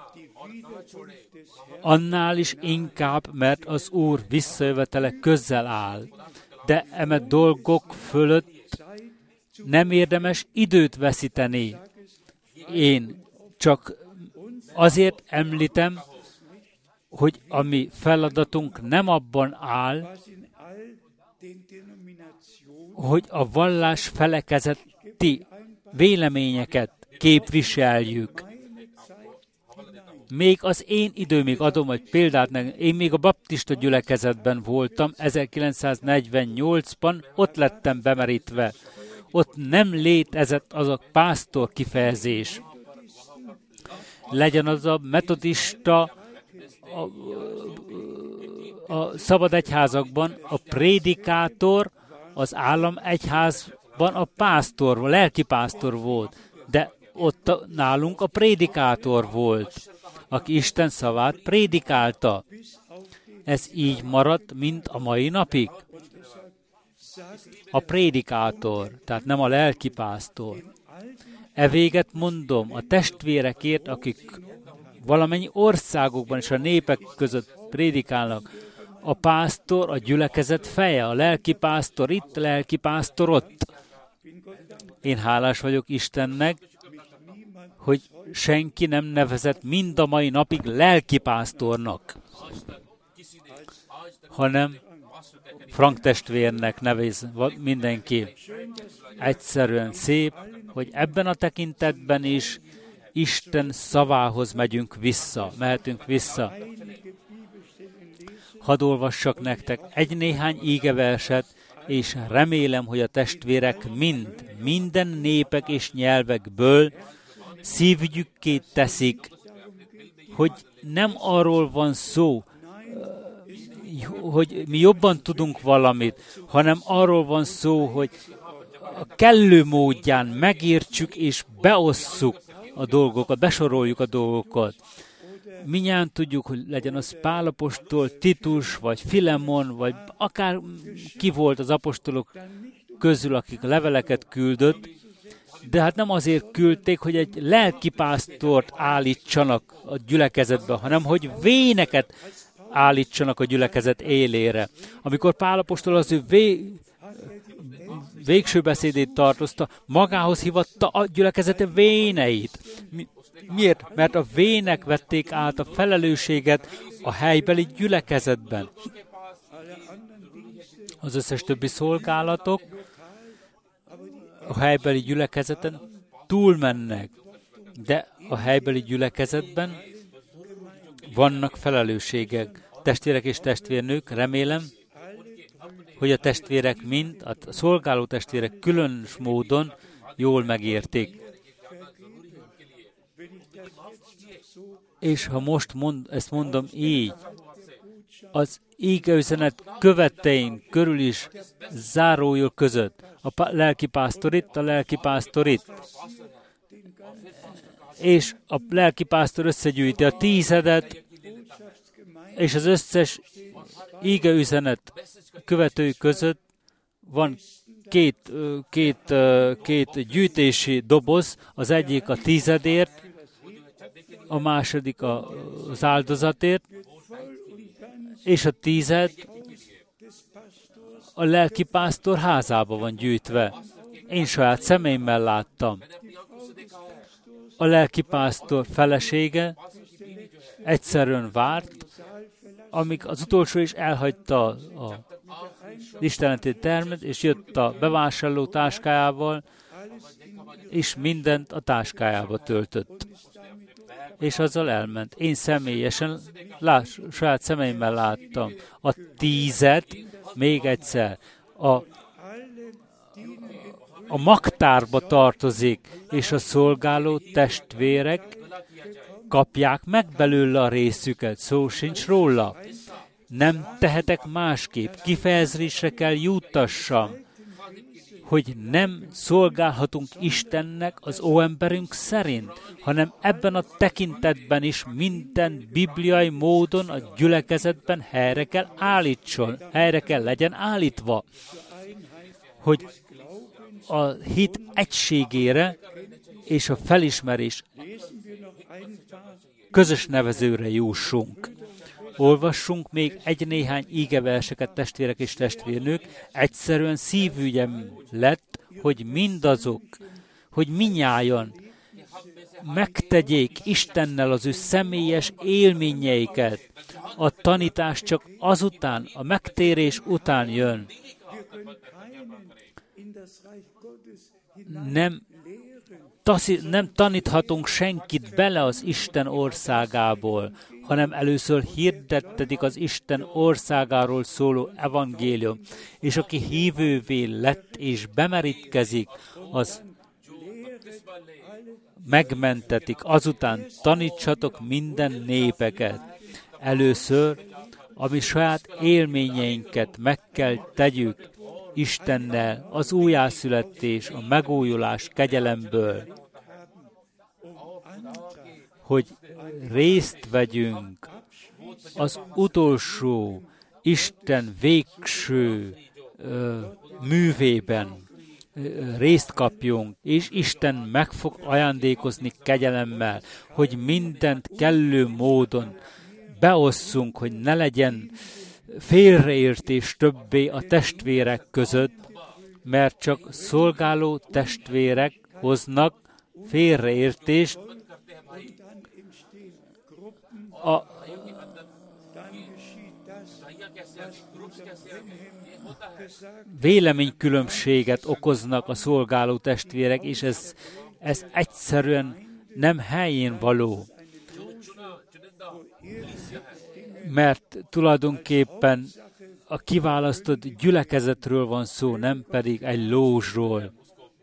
Annál is inkább, mert az Úr visszajövetele közel áll. De eme dolgok fölött nem érdemes időt veszíteni. Én csak azért említem, hogy a mi feladatunk nem abban áll, hogy a vallás felekezeti véleményeket képviseljük. Még az én időmig adom egy példát, én még a baptista gyülekezetben voltam, ezerkilencszáznegyvennyolcban, ott lettem bemerítve. Ott nem létezett az a pásztor kifejezés. Legyen az a metodista, a, a szabad egyházakban a prédikátor, az államegyházban a pásztor, a lelkipásztor volt, de ott a, nálunk a prédikátor volt, aki Isten szavát prédikálta. Ez így maradt, mint a mai napig. A prédikátor, tehát nem a lelkipásztor. E véget mondom a testvérekért, akik valamennyi országokban és a népek között prédikálnak. A pásztor, a gyülekezet feje, a lelkipásztor itt, a lelkipásztor ott. Én hálás vagyok Istennek, hogy senki nem nevezett mind a mai napig lelkipásztornak, hanem Frank testvérnek nevez mindenki. Egyszerűen szép, hogy ebben a tekintetben is Isten szavához megyünk vissza, mehetünk vissza. Hadd olvassak nektek egy-néhány ígeverset, és remélem, hogy a testvérek mind, minden népek és nyelvekből szívügyükké teszik, hogy nem arról van szó, hogy mi jobban tudunk valamit, hanem arról van szó, hogy a kellő módján megértsük és beosszuk a dolgokat, besoroljuk a dolgokat. Mindjárt tudjuk, hogy legyen az Pál apostol, Titus, vagy Filemon, vagy akár ki volt az apostolok közül, akik a leveleket küldött, de hát nem azért küldték, hogy egy lelkipásztort állítsanak a gyülekezetbe, hanem hogy véneket állítsanak a gyülekezet élére. Amikor Pál apostol az ő vé... végső beszédét tartozta, magához hívatta a gyülekezete véneit. Mi... Miért? Mert a vének vették át a felelősséget a helybeli gyülekezetben. Az összes többi szolgálatok a helybeli gyülekezeten túlmennek, de a helybeli gyülekezetben vannak felelősségek. Testvérek és testvérnők, remélem, hogy a testvérek mind, a szolgáló testvérek különös módon jól megérték. És ha most mond, ezt mondom így, az ígeüzenet követein körül is zárójel között, a lelkipásztor itt, a lelkipásztor itt, és a lelkipásztor összegyűjti a tízedet, és az összes ígeüzenet követői között van két, két, két gyűjtési doboz, az egyik a tízedért, a második az áldozatért, és a tízed a lelkipásztor házába van gyűjtve. Én saját szemeimmel láttam. A lelkipásztor felesége egyszerűen várt, amíg az utolsó is elhagyta a isteneti termet, és jött a bevásárló táskájával, és mindent a táskájába töltött. És azzal elment. Én személyesen láss, saját szemeimmel láttam. A tízet, még egyszer, a, a magtárba tartozik, és a szolgáló testvérek kapják meg belőle a részüket. Szó sincs róla. Nem tehetek másképp. Kifejezésre kell juttassam, hogy nem szolgálhatunk Istennek az óemberünk szerint, hanem ebben a tekintetben is minden bibliai módon a gyülekezetben helyre kell állítson, helyre kell legyen állítva, hogy a hit egységére és a felismerés közös nevezőre jussunk. Olvassunk még egy-néhány ígeverseket, testvérek és testvérnők. Egyszerűen szívügyem lett, hogy mindazok, hogy minnyájan megtegyék Istennel az ő személyes élményeiket. A tanítás csak azután, a megtérés után jön. Nem, taszi, nem taníthatunk senkit bele az Isten országából, hanem először hirdettetik az Isten országáról szóló evangélium, és aki hívővé lett és bemerítkezik, az megmentetik. Azután tanítsatok minden népeket. Először, ami saját élményeinket meg kell tegyük Istennel, az újjászületés, a megújulás kegyelemből, hogy részt vegyünk az utolsó Isten végső ö, művében, ö, részt kapjunk, és Isten meg fog ajándékozni kegyelemmel, hogy mindent kellő módon beosszunk, hogy ne legyen félreértés többé a testvérek között, mert csak szolgáló testvérek hoznak félreértést. A véleménykülönbséget okoznak a szolgáló testvérek, és ez, ez egyszerűen nem helyén való. Mert tulajdonképpen a kiválasztott gyülekezetről van szó, nem pedig egy lózsról.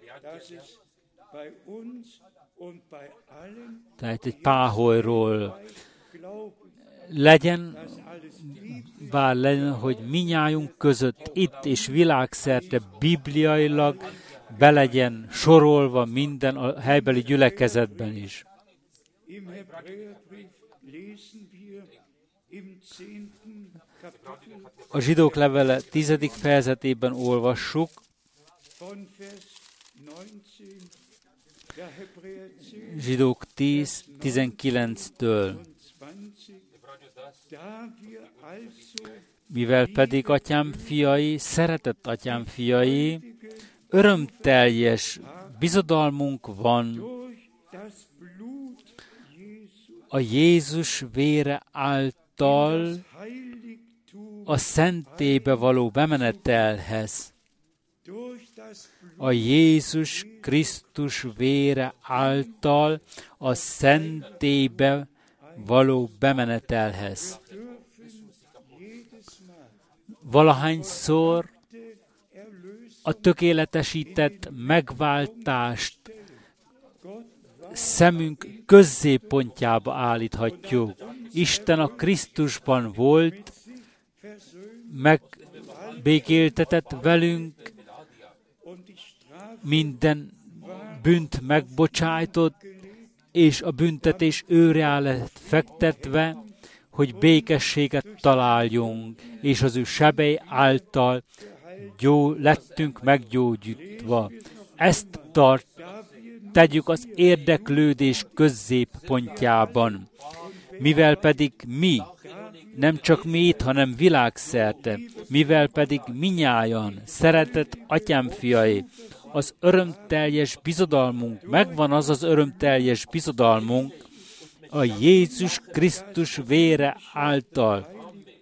Tehát egy páholyról. Legyen, bár legyen, hogy minnyájunk között itt és világszerte bibliailag be legyen sorolva minden a helybeli gyülekezetben is. A Zsidók levele tizedik fejezetében olvassuk, Zsidók tíz tizenkilenctől. Mivel pedig, atyám fiai, szeretett atyám fiai, örömteljes bizodalmunk van a Jézus vére által a szentélybe való bemenetelhez. A Jézus Krisztus vére által a szentélybe való bemenetelhez. Valahányszor a tökéletesített megváltást szemünk közzépontjába állíthatjuk. Isten a Krisztusban volt, megbékéltetett velünk, minden bűnt megbocsájtott, és a büntetés őre lett fektetve, hogy békességet találjunk, és az ő sebei által gyó, lettünk meggyógyítva. Ezt tart, tegyük az érdeklődés középpontjában, mivel pedig mi, nem csak mi itt, hanem világszerte, mivel pedig minnyájan, szeretett atyám fiai, az örömteljes bizodalmunk, megvan az az örömteljes bizodalmunk, a Jézus Krisztus vére által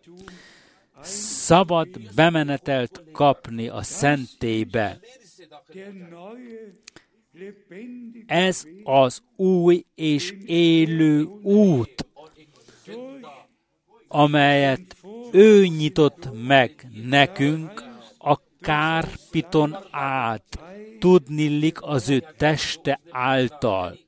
szabad bemenetelt kapni a szentélybe. Ez az új és élő út, amelyet ő nyitott meg nekünk a kárpiton át, tudnillik az ő teste által.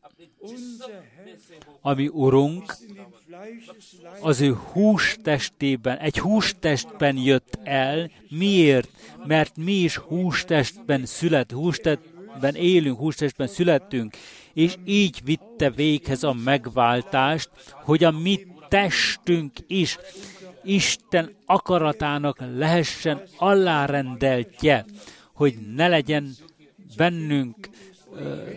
Ami Urunk az ő hústestében, egy hústestben jött el. Miért? Mert mi is hústestben szület, hústestben élünk, hústestben születtünk, és így vitte véghez a megváltást, hogy a mi testünk is Isten akaratának lehessen alárendeltje, hogy ne legyen bennünk uh,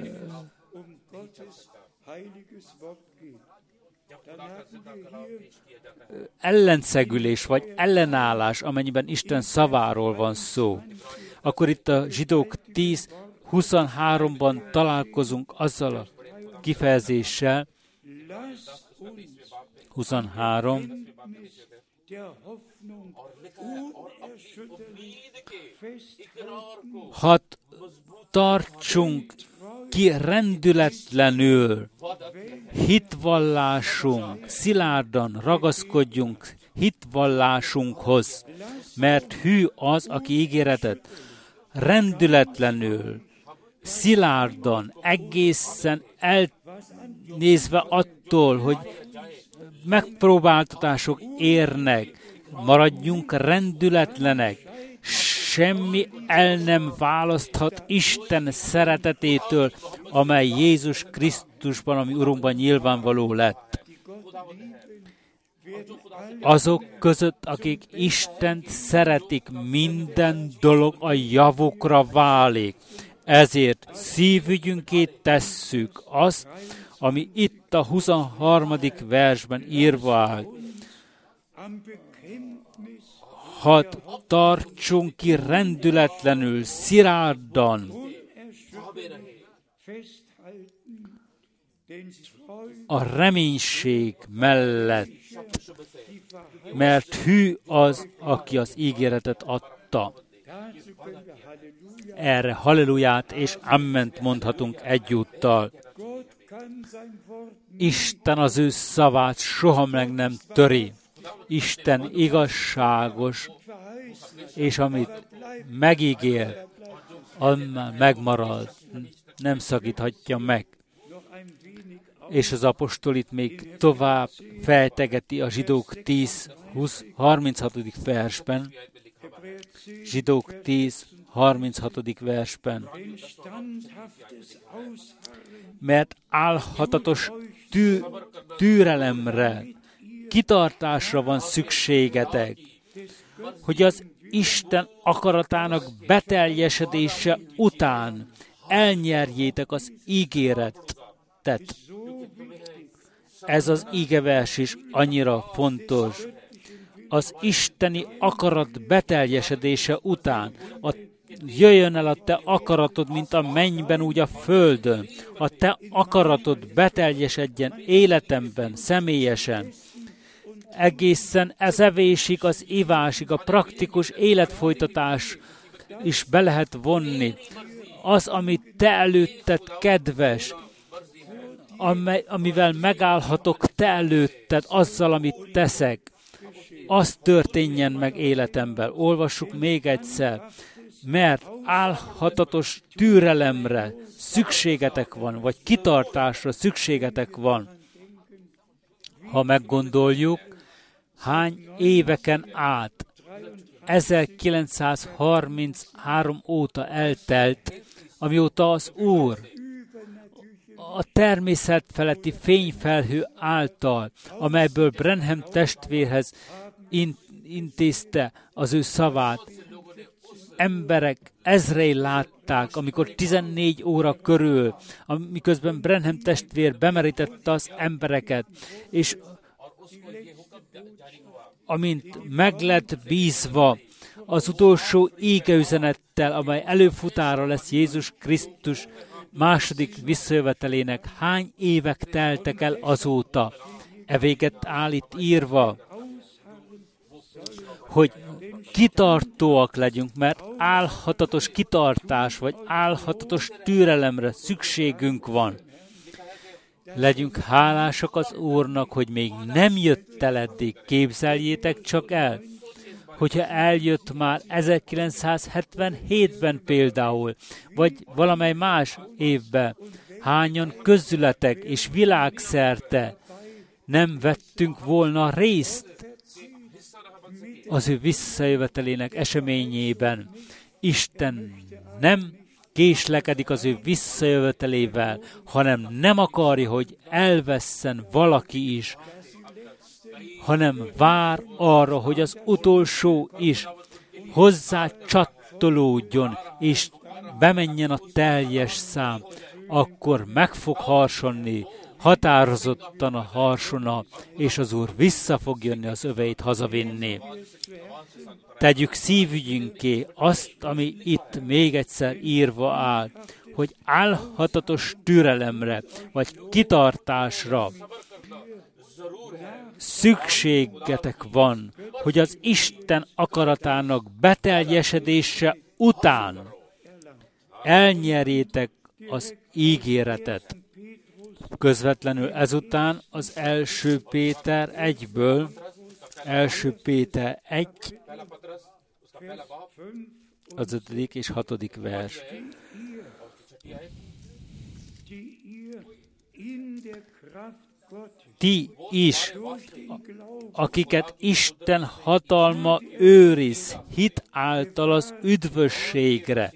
ellenszegülés vagy ellenállás, amennyiben Isten szaváról van szó. Akkor itt a Zsidók tíz huszonháromban találkozunk azzal a kifejezéssel, huszonhárom, hadd tartsunk ki rendületlenül, hitvallásunk, szilárdan ragaszkodjunk hitvallásunkhoz, mert hű az, aki ígéretet rendületlenül, szilárdan, egészen elnézve attól, hogy megpróbáltatások érnek, maradjunk rendületlenek. Semmi el nem választhat Isten szeretetétől, amely Jézus Krisztusban, ami Urunkban nyilvánvaló lett. Azok között, akik Istent szeretik, minden dolog a javukra válik. Ezért szívügyünké tesszük azt, ami itt a huszonharmadik versben írva áll. Hadd tartsunk ki rendületlenül, szilárdan a reménység mellett, mert hű az, aki az ígéretet adta. Erre halleluját és amment mondhatunk egyúttal. Isten az ő szavát soha meg nem töri. Isten igazságos, és amit megígér, az megmarad, nem szakíthatja meg. És az apostol itt még tovább fejtegeti a Zsidók tíz harminchatodik versben, Zsidók tíz harminchatodik versben. Mert álhatatos tű, türelemre, kitartásra van szükségetek, hogy az Isten akaratának beteljesedése után elnyerjétek az ígéretet. Ez az ígevers is annyira fontos. Az isteni akarat beteljesedése után a, jöjjön el a te akaratod, mint a mennyben, úgy a földön. A te akaratod beteljesedjen életemben, személyesen. Egészen ez evésig, az ivásig, a praktikus életfolytatás is be lehet vonni. Az, amit te előtted kedves, amely, amivel megállhatok te előtted, azzal, amit teszek, az történjen meg életemben. Olvassuk még egyszer, mert álhatatos türelemre szükségetek van, vagy kitartásra szükségetek van. Ha meggondoljuk, hány éveken át, ezerkilencszázharminchárom óta eltelt, amióta az Úr a természet feletti fényfelhő által, amelyből Branham testvérhez intézte az ő szavát, emberek ezrei látták, amikor tizennégy óra körül, miközben Branham testvér bemerítette az embereket, és amint meg lett bízva az utolsó égeüzenettel, amely előfutára lesz Jézus Krisztus második visszajövetelének, hány évek teltek el azóta? E véget áll itt írva, hogy kitartóak legyünk, mert álhatatos kitartás, vagy álhatatos türelemre szükségünk van. Legyünk hálásak az Úrnak, hogy még nem jött el eddig. Képzeljétek csak el, hogyha eljött már ezerkilencszázhetvenhétben például, vagy valamely más évben, hányan közületek és világszerte nem vettünk volna részt az ő visszajövetelének eseményében. Isten nem késlekedik az ő visszajövetelével, hanem nem akarja, hogy elvesszen valaki is, hanem vár arra, hogy az utolsó is hozzá csattolódjon, és bemenjen a teljes szám, akkor meg fog harsonni, határozottan a harsona, és az Úr vissza fog jönni az öveit hazavinni. Tegyük szívügyünké azt, ami itt még egyszer írva áll, hogy álhatatos türelemre, vagy kitartásra szükségetek van, hogy az Isten akaratának beteljesedése után elnyerjétek az ígéretet. Közvetlenül ezután az első Péter egyből, első Péter egy, az ötödik és hatodik vers. Ti is, akiket Isten hatalma őriz, hit által az üdvösségre.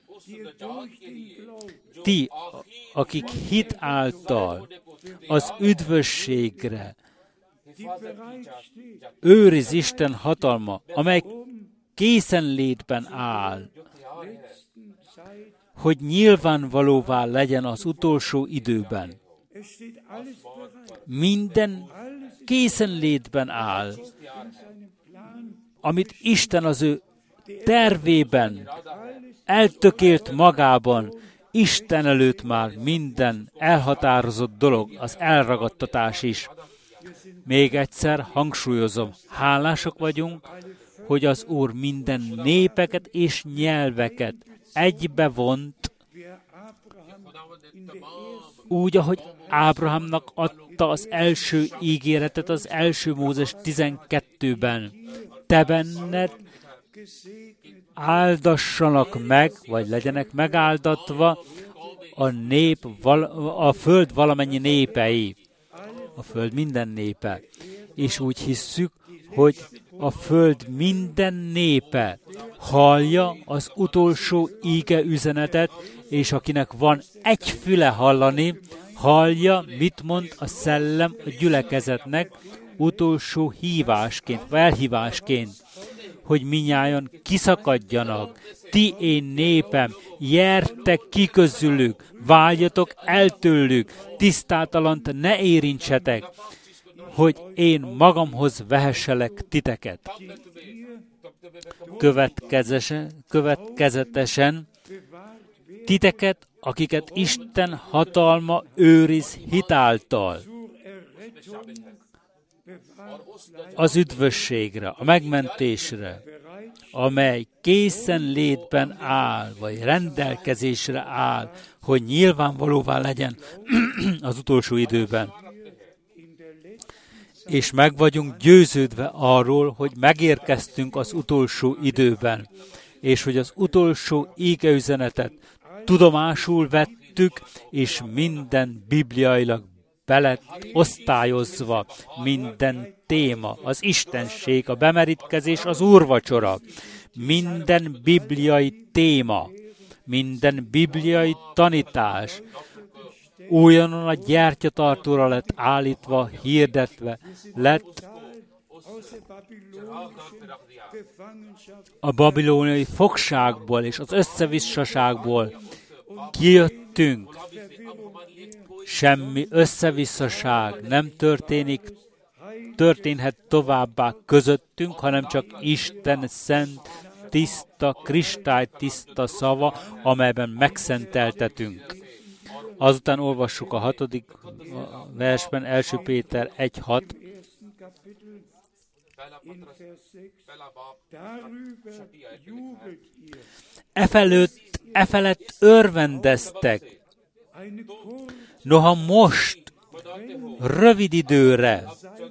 Ti, akik hit által az üdvösségre őriz Isten hatalma, amely készenlétben áll, hogy nyilvánvalóvá legyen az utolsó időben. Minden készenlétben áll, amit Isten az ő tervében, eltökélt magában, Isten előtt már minden elhatározott dolog, az elragadtatás is. Még egyszer hangsúlyozom, hálásak vagyunk, hogy az Úr minden népeket és nyelveket egybe vont, úgy, ahogy Ábrahámnak adta az első ígéretet az első Mózes tizenkettőben. Te benned áldassanak meg, vagy legyenek megáldatva a nép, a föld valamennyi népei. A föld minden népe. És úgy hisszük, hogy a föld minden népe hallja az utolsó íge üzenetet, és akinek van egy füle hallani, hallja, mit mond a szellem a gyülekezetnek utolsó hívásként, vagy elhívásként, hogy minnyájan kiszakadjanak. Ti én népem, jertek ki közülük, váljatok el tőlük, tisztátalant ne érintsetek, hogy én magamhoz vehesselek titeket. Következetesen, következetesen titeket, akiket Isten hatalma őriz hitáltal, az üdvösségre, a megmentésre, amely készen létben áll, vagy rendelkezésre áll, hogy nyilvánvalóvá legyen az utolsó időben. És meg vagyunk győződve arról, hogy megérkeztünk az utolsó időben, és hogy az utolsó ígeüzenetet tudomásul vettük, és minden bibliailag bele osztályozva, minden téma, az istenség, a bemerítkezés, az úrvacsora, minden bibliai téma, minden bibliai tanítás újonnan a gyertyatartóra lett állítva, hirdetve, lett a babilóniai fogságból és az összevisszaságból kijöttünk. Semmi összevisszaság nem történik, történhet továbbá közöttünk, hanem csak Isten szent, tiszta, kristálytiszta szava, amelyben megszenteltetünk. Azután olvassuk a hatodik versben, első Péter egy hat. Efelőtt, efelett örvendeztek, noha most, rövid időre,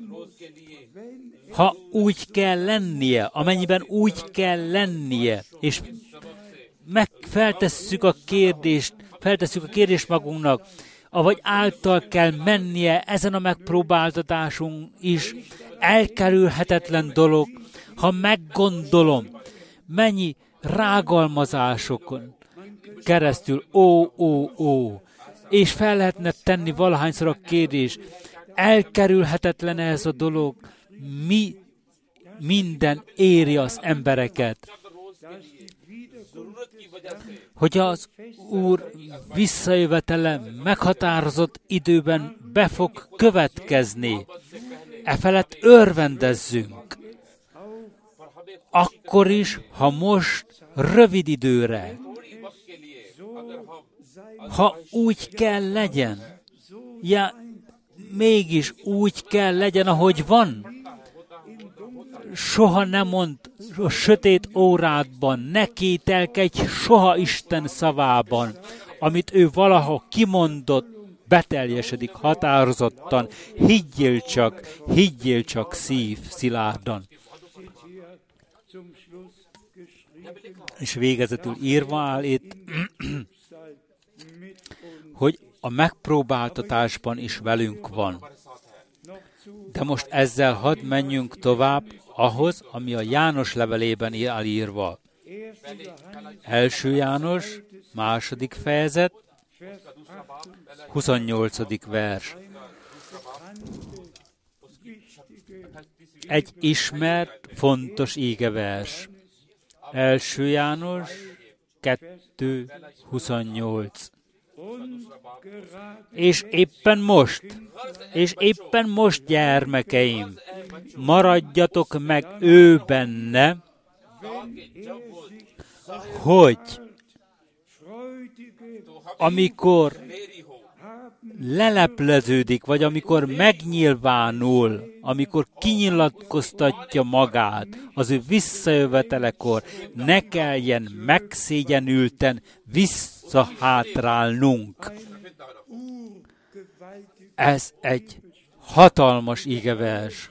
ha úgy kell lennie, amennyiben úgy kell lennie, és megfeltesszük a kérdést, feltesszük a kérdést magunknak, avagy által kell mennie ezen a megpróbáltatásunk is, elkerülhetetlen dolog, ha meggondolom, mennyi rágalmazásokon keresztül, ó, ó, ó, és fel lehetne tenni valahányszor a kérdés, elkerülhetetlen ez a dolog, mi minden éri az embereket. Hogy az Úr visszajövetele meghatározott időben be fog következni, efelett örvendezzünk. Akkor is, ha most rövid időre, ha úgy kell legyen, ja, mégis úgy kell legyen, ahogy van. Soha nem mond a sötét órádban, ne kételkedj soha Isten szavában, amit ő valaha kimondott, beteljesedik határozottan, higgyél csak, higgyél csak szív szilárdan. És végezetül írva áll itt, hogy a megpróbáltatásban is velünk van. De most ezzel hadd menjünk tovább ahhoz, ami a János levelében áll írva. Első János, második fejezet, huszonnyolcadik vers. Egy ismert, fontos ígevers. Első János kettő huszonnyolc. És éppen most, és éppen most, gyermekeim, maradjatok meg ő benne, hogy amikor lelepleződik, vagy amikor megnyilvánul, amikor kinyilatkoztatja magát az ő visszajövetelekor, ne kelljen megszégyenülten visszahátrálnunk. Ez egy hatalmas ígevers.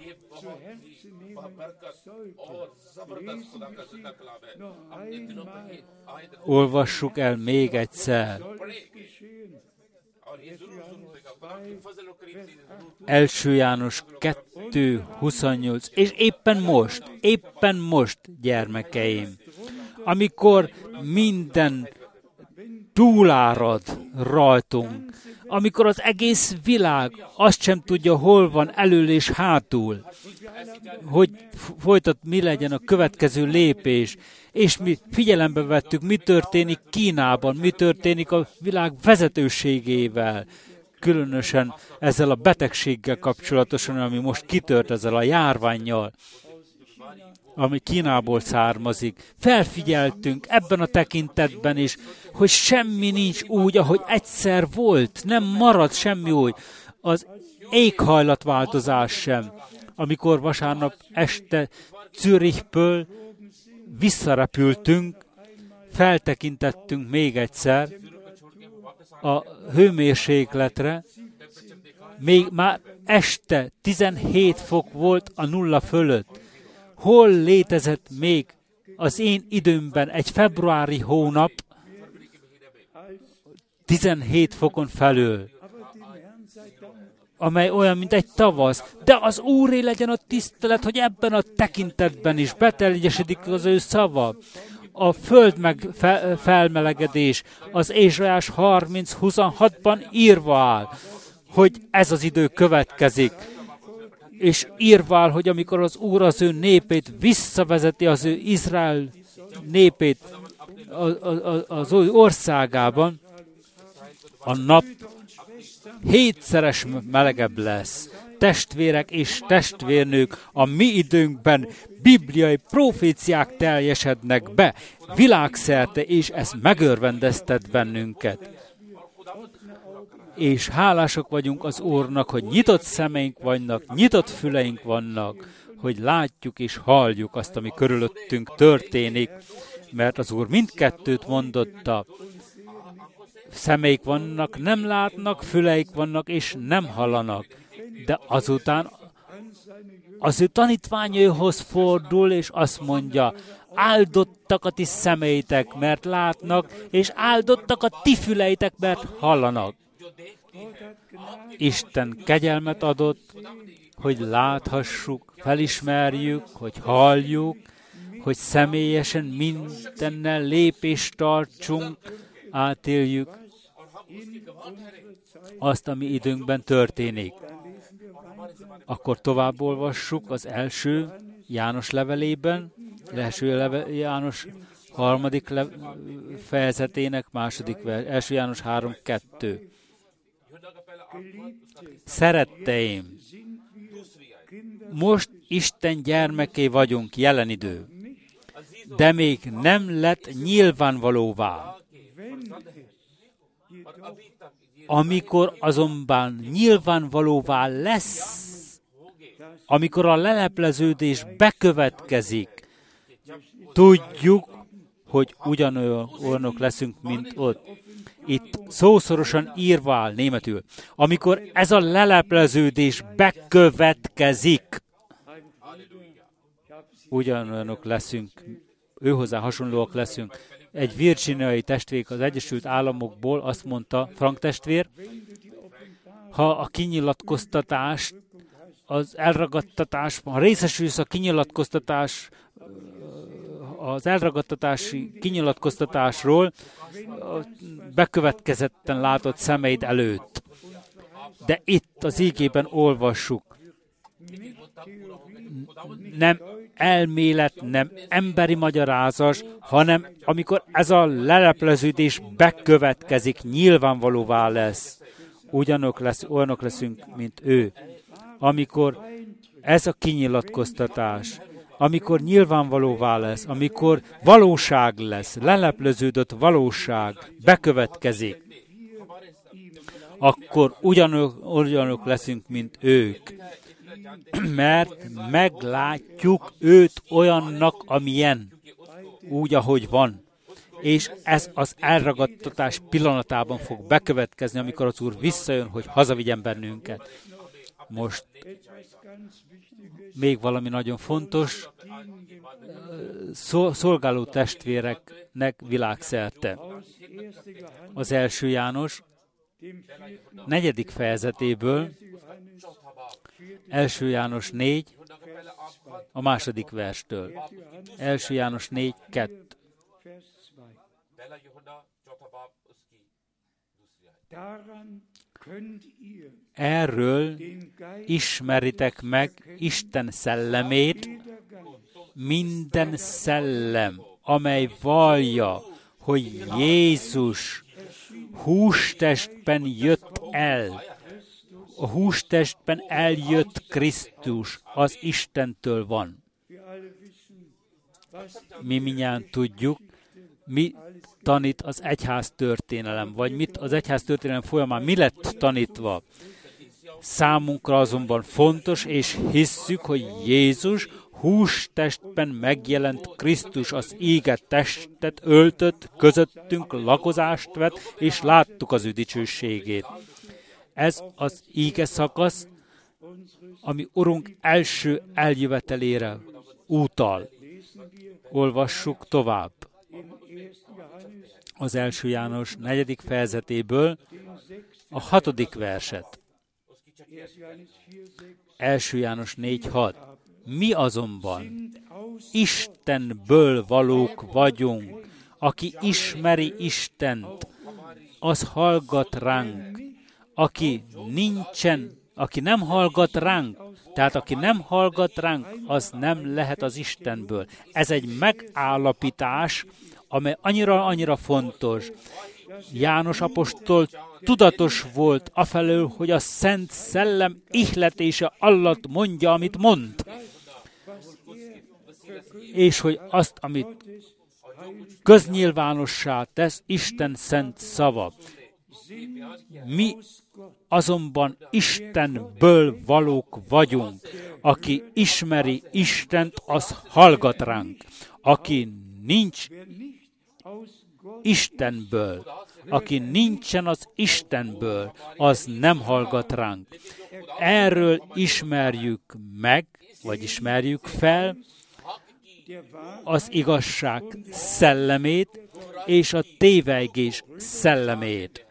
Olvassuk el még egyszer. Első János kettő huszonnyolc. És éppen most, éppen most, gyermekeim, amikor minden túlárad rajtunk, amikor az egész világ azt sem tudja, hol van elől és hátul, hogy folytat, mi legyen a következő lépés, és mi figyelembe vettük, mi történik Kínában, mi történik a világ vezetőségével, különösen ezzel a betegséggel kapcsolatosan, ami most kitört ezzel a járvánnyal, ami Kínából származik. Felfigyeltünk ebben a tekintetben is, hogy semmi nincs úgy, ahogy egyszer volt. Nem marad semmi úgy. Az éghajlatváltozás sem. Amikor vasárnap este Zürichből visszarepültünk, feltekintettünk még egyszer a hőmérsékletre, még már este tizenhét fok volt a nulla fölött. Hol létezett még az én időmben egy februári hónap tizenhét fokon felül, amely olyan, mint egy tavasz. De az Úré legyen a tisztelet, hogy ebben a tekintetben is beteljesedik az ő szava. A föld meg fe, felmelegedés az Ézsaiás harminc huszonhatban írva áll, hogy ez az idő következik. És írva áll, hogy amikor az Úr az ő népét visszavezeti, az ő Izrael népét az ő országában, a nap hétszeres melegebb lesz. Testvérek és testvérnők, a mi időnkben bibliai proféciák teljesednek be világszerte, és ez megörvendeztet bennünket. És hálások vagyunk az Úrnak, hogy nyitott szemeink vannak, nyitott füleink vannak, hogy látjuk és halljuk azt, ami körülöttünk történik, mert az Úr mindkettőt mondotta. Szemeik vannak, nem látnak, füleik vannak, és nem hallanak. De azután az ő tanítványaihoz fordul, és azt mondja, áldottak a ti szemeitek, mert látnak, és áldottak a ti füleitek, mert hallanak. Isten kegyelmet adott, hogy láthassuk, felismerjük, hogy halljuk, hogy személyesen mindennel lépést tartsunk, átéljük azt, ami időnkben történik. Akkor tovább olvassuk az első János levelében, első leve, János harmadik le, fejezetének második vers, első János három kettő. Szeretteim, most Isten gyermeké vagyunk jelen idő, de még nem lett nyilvánvalóvá. Amikor azonban nyilvánvalóvá lesz, amikor a lelepleződés bekövetkezik, tudjuk, hogy ugyanolyanok leszünk, mint ott. Itt szószorosan írva áll németül. Amikor ez a lelepleződés bekövetkezik, ugyanolyanok leszünk, őhozzá hasonlóak leszünk. Egy virginiai testvér az Egyesült Államokból azt mondta, Frank testvér, ha a kinyilatkoztatás, az elragadtatásban, ha részesülsz a kinyilatkoztatás, az elragadtatási kinyilatkoztatásról, bekövetkezetten látott szemeid előtt. De itt az ígében olvassuk, nem elmélet, nem emberi magyarázas, hanem amikor ez a lelepleződés bekövetkezik, nyilvánvalóvá lesz. Ugyanok lesz, olyanok leszünk, mint ő. Amikor ez a kinyilatkoztatás, amikor nyilvánvalóvá lesz, amikor valóság lesz, lelepleződött valóság bekövetkezik, akkor ugyanok, ugyanok leszünk, mint ők. Mert meglátjuk őt olyannak, amilyen, úgy, ahogy van. És ez az elragadtatás pillanatában fog bekövetkezni, amikor az Úr visszajön, hogy hazavigyen bennünket. Most még valami nagyon fontos, szolgáló testvéreknek világszerte. Az első János negyedik fejezetéből, első János négy, a második verstől. első János négy, kettő. Erről ismeritek meg Isten szellemét, minden szellem, amely vallja, hogy Jézus hústestben jött el. A hústestben eljött Krisztus, az Istentől van. Mi mindjárt tudjuk, mi tanít az egyház történelem, vagy mit az egyház történelem folyamán mi lett tanítva. Számunkra azonban fontos, és hisszük, hogy Jézus hústestben megjelent Krisztus, az éget testet öltött, közöttünk lakozást vett, és láttuk az ő dicsőségét. Ez az íge szakasz, ami Urunk első eljövetelére utal. Olvassuk tovább. Az első János negyedik fejezetéből a hatodik verset. első János négy hat. Mi azonban Istenből valók vagyunk, aki ismeri Istent, az hallgat ránk, aki nincsen, aki nem hallgat ránk, tehát aki nem hallgat ránk, az nem lehet az Istenből. Ez egy megállapítás, amely annyira-annyira fontos. János apostol tudatos volt afelől, hogy a Szent Szellem ihletése alatt mondja, amit mond. És hogy azt, amit köznyilvánossá tesz Isten szent szava. Mi azonban Istenből valók vagyunk. Aki ismeri Istent, az hallgat ránk. Aki nincs Istenből, aki nincsen az Istenből, az nem hallgat ránk. Erről ismerjük meg, vagy ismerjük fel az igazság szellemét és a tévejgés szellemét.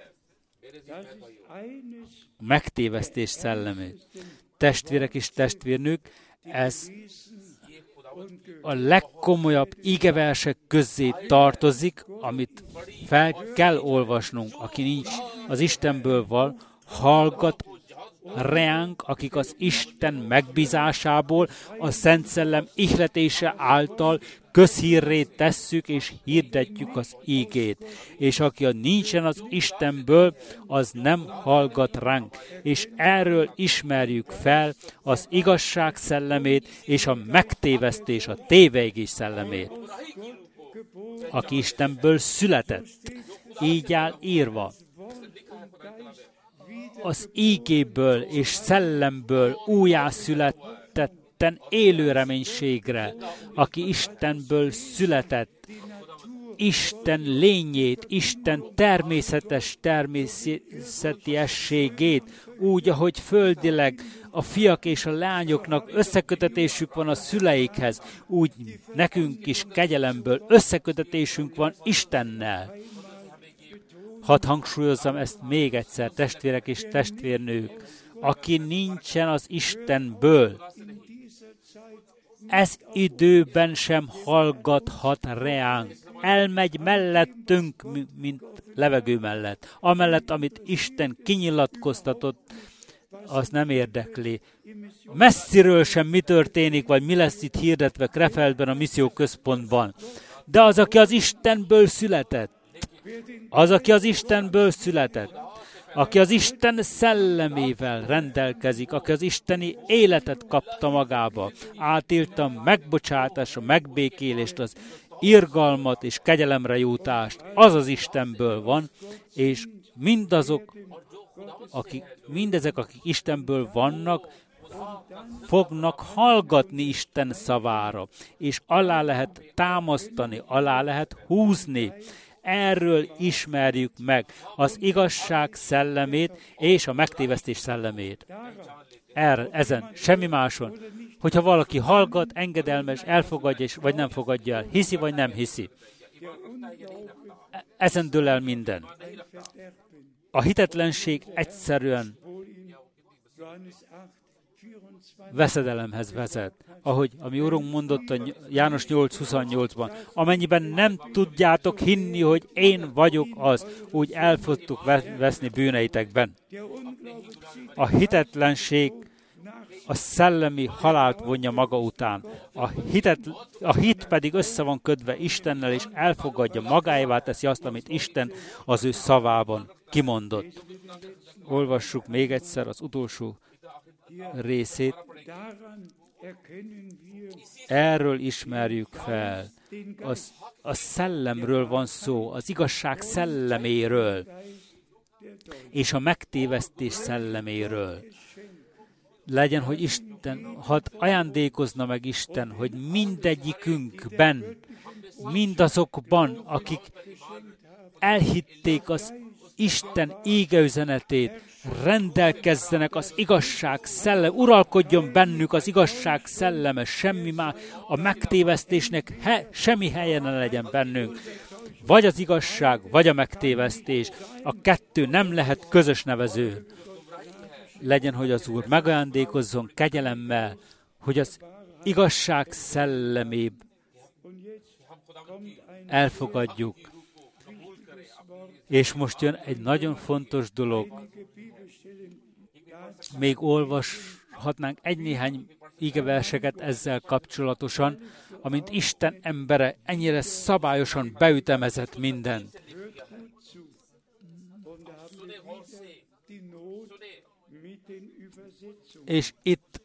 Megtévesztés szellemét. Testvérek és testvérnők, ez a legkomolyabb igeversek közé tartozik, amit fel kell olvasnunk. Aki nincs az Istenből van, hallgat reánk, akik az Isten megbízásából, a Szent Szellem ihletése által közhírré tesszük és hirdetjük az ígét. És aki a nincsen az Istenből, az nem hallgat ránk. És erről ismerjük fel az igazság szellemét és a megtévesztés, a tévejgés szellemét. Aki Istenből született, így áll írva. Az ígéből és szellemből újjászületetten élő reménységre, aki Istenből született, Isten lényét, Isten természetes természetiességét, úgy, ahogy földileg a fiak és a lányoknak összekötetésük van a szüleikhez, úgy nekünk is kegyelemből összekötetésünk van Istennel. Hadd hangsúlyozzam ezt még egyszer, testvérek és testvérnők, aki nincsen az Istenből, ez időben sem hallgathat reánk. Elmegy mellettünk, mint levegő mellett. Amellett, amit Isten kinyilatkoztatott, az nem érdekli. Messziről sem mi történik, vagy mi lesz itt hirdetve Krefeldben, a misszió központban. De az, aki az Istenből született, az, aki az Istenből született, aki az Isten szellemével rendelkezik, aki az isteni életet kapta magába, átélta a megbocsátást, a megbékélést, az irgalmat és kegyelemre jutást, az az Istenből van, és mindazok, akik, mindezek, akik Istenből vannak, fognak hallgatni Isten szavára, és alá lehet támasztani, alá lehet húzni. Erről ismerjük meg az igazság szellemét és a megtévesztés szellemét. Erre, ezen, semmi máson. Hogyha valaki hallgat, engedelmes, elfogadja, vagy nem fogadja el, hiszi, vagy nem hiszi. Ezen dől el minden. A hitetlenség egyszerűen veszedelemhez vezet. Ahogy a mi Urunk mondott a János nyolc huszonnyolcban, amennyiben nem tudjátok hinni, hogy én vagyok az, úgy el fogtok veszni bűneitekben. A hitetlenség a szellemi halált vonja maga után. A, hitet, a hit pedig össze van kötve Istennel, és elfogadja, magáévá teszi azt, amit Isten az ő szavában kimondott. Olvassuk még egyszer az utolsó részét. Erről ismerjük fel. Az, a szellemről van szó, az igazság szelleméről, és a megtévesztés szelleméről. Legyen, hogy Isten, hadd ajándékozna meg Isten, hogy mindegyikünkben, mindazokban, akik elhitték az Isten égeüzenetét, rendelkezzenek az igazság szelleme, uralkodjon bennük az igazság szelleme, semmi már a megtévesztésnek he, semmi helye ne legyen bennünk. Vagy az igazság, vagy a megtévesztés. A kettő nem lehet közös nevező. Legyen, hogy az Úr megajándékozzon kegyelemmel, hogy az igazság szellemébb elfogadjuk. És most jön egy nagyon fontos dolog. Még olvashatnánk egy-néhány igeverseket ezzel kapcsolatosan, amint Isten embere ennyire szabályosan beütemezett mindent. És itt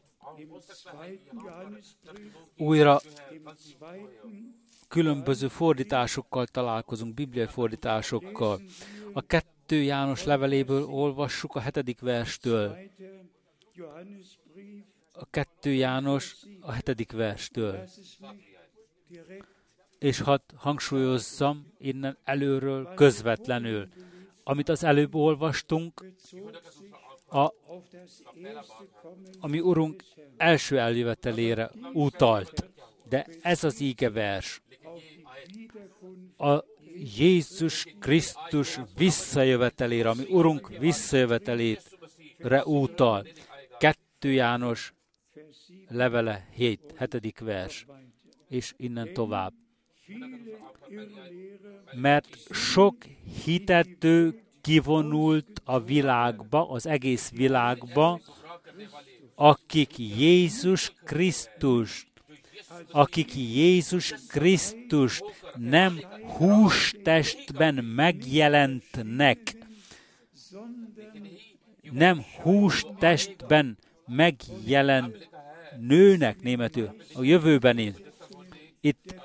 újra különböző fordításokkal találkozunk, bibliai fordításokkal. A kettő János leveléből olvassuk a hetedik verstől. A kettő János a hetedik verstől. És hadd hangsúlyozzam innen előről, közvetlenül. Amit az előbb olvastunk, a, ami Urunk első eljövetelére utalt. De ez az ígevers a Jézus Krisztus visszajövetelére, ami Urunk visszajövetelére utal. kettő János levele hét, hetedik vers, és innen tovább. Mert sok hitető kivonult a világba, az egész világba, akik Jézus Krisztust, akik Jézus Krisztust nem hústestben megjelentnek, nem hústestben megjelent nőnek, németül, a jövőbeni. Itt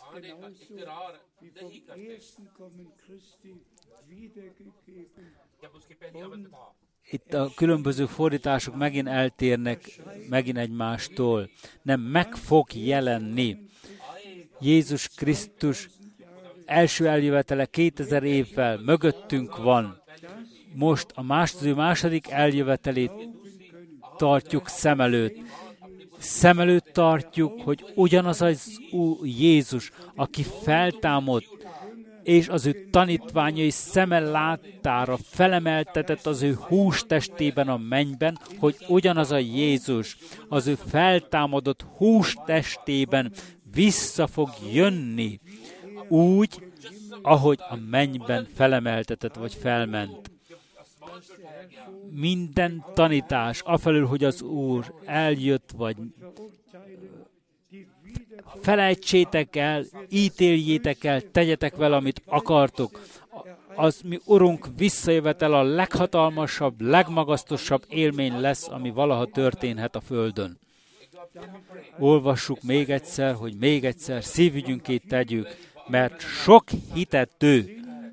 Itt a különböző fordítások megint eltérnek megint egymástól. Nem, meg fog jelenni. Jézus Krisztus első eljövetele kétezer évvel mögöttünk van. Most a második, második eljövetelét tartjuk szem előtt. Szem előtt tartjuk, hogy ugyanaz az Jézus, aki feltámadt, és az ő tanítványai szeme láttára felemeltetett az ő hústestében a mennyben, hogy ugyanaz a Jézus az ő feltámadott hústestében vissza fog jönni, úgy, ahogy a mennyben felemeltetett vagy felment. Minden tanítás, afelől, hogy az Úr eljött, vagy felejtsétek el, ítéljétek el, tegyetek vele, amit akartok. Az mi Urunk visszajövetel a leghatalmasabb, legmagasztosabb élmény lesz, ami valaha történhet a földön. Olvassuk még egyszer, hogy még egyszer szívügyünkét tegyük, mert sok hitető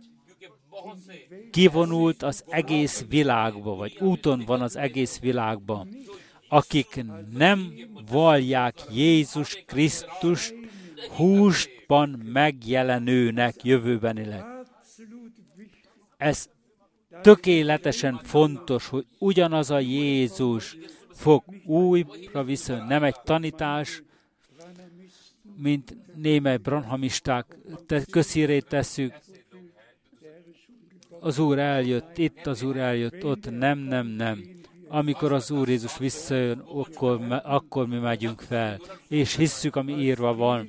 kivonult az egész világba, vagy úton van az egész világban, akik nem vallják Jézus Krisztust hústban megjelenőnek jövőbenileg. Ez tökéletesen fontos, hogy ugyanaz a Jézus fog újra vissza, nem egy tanítás, mint némely branhamisták közhírét tesszük, az Úr eljött, itt az Úr eljött, ott nem, nem, nem. Amikor az Úr Jézus visszajön, akkor, akkor mi megyünk fel, és hisszük, ami írva van.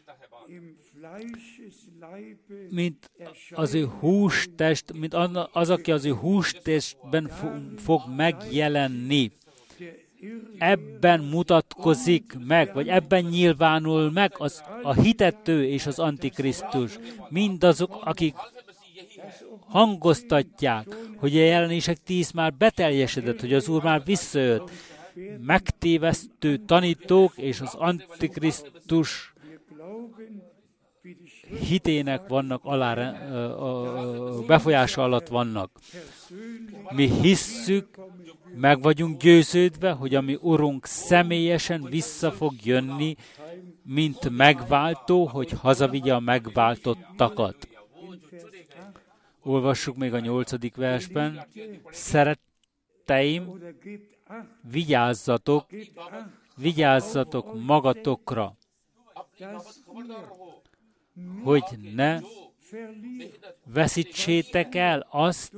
Mint az ő hústest, mint az, aki az ő hústestben fog megjelenni. Ebben mutatkozik meg, vagy ebben nyilvánul meg az, a hitető és az Antikrisztus. Mindazok, akik hangoztatják, hogy a jelenések tíz már beteljesedett, hogy az Úr már visszajött. Megtévesztő tanítók és az Antikrisztus hitének vannak alá, a befolyása alatt vannak. Mi hisszük, meg vagyunk győződve, hogy a mi Urunk személyesen vissza fog jönni, mint megváltó, hogy hazavigye a megváltottakat. Olvassuk még a nyolcadik versben. Szeretteim, vigyázzatok, vigyázzatok magatokra, hogy ne veszítsétek el azt,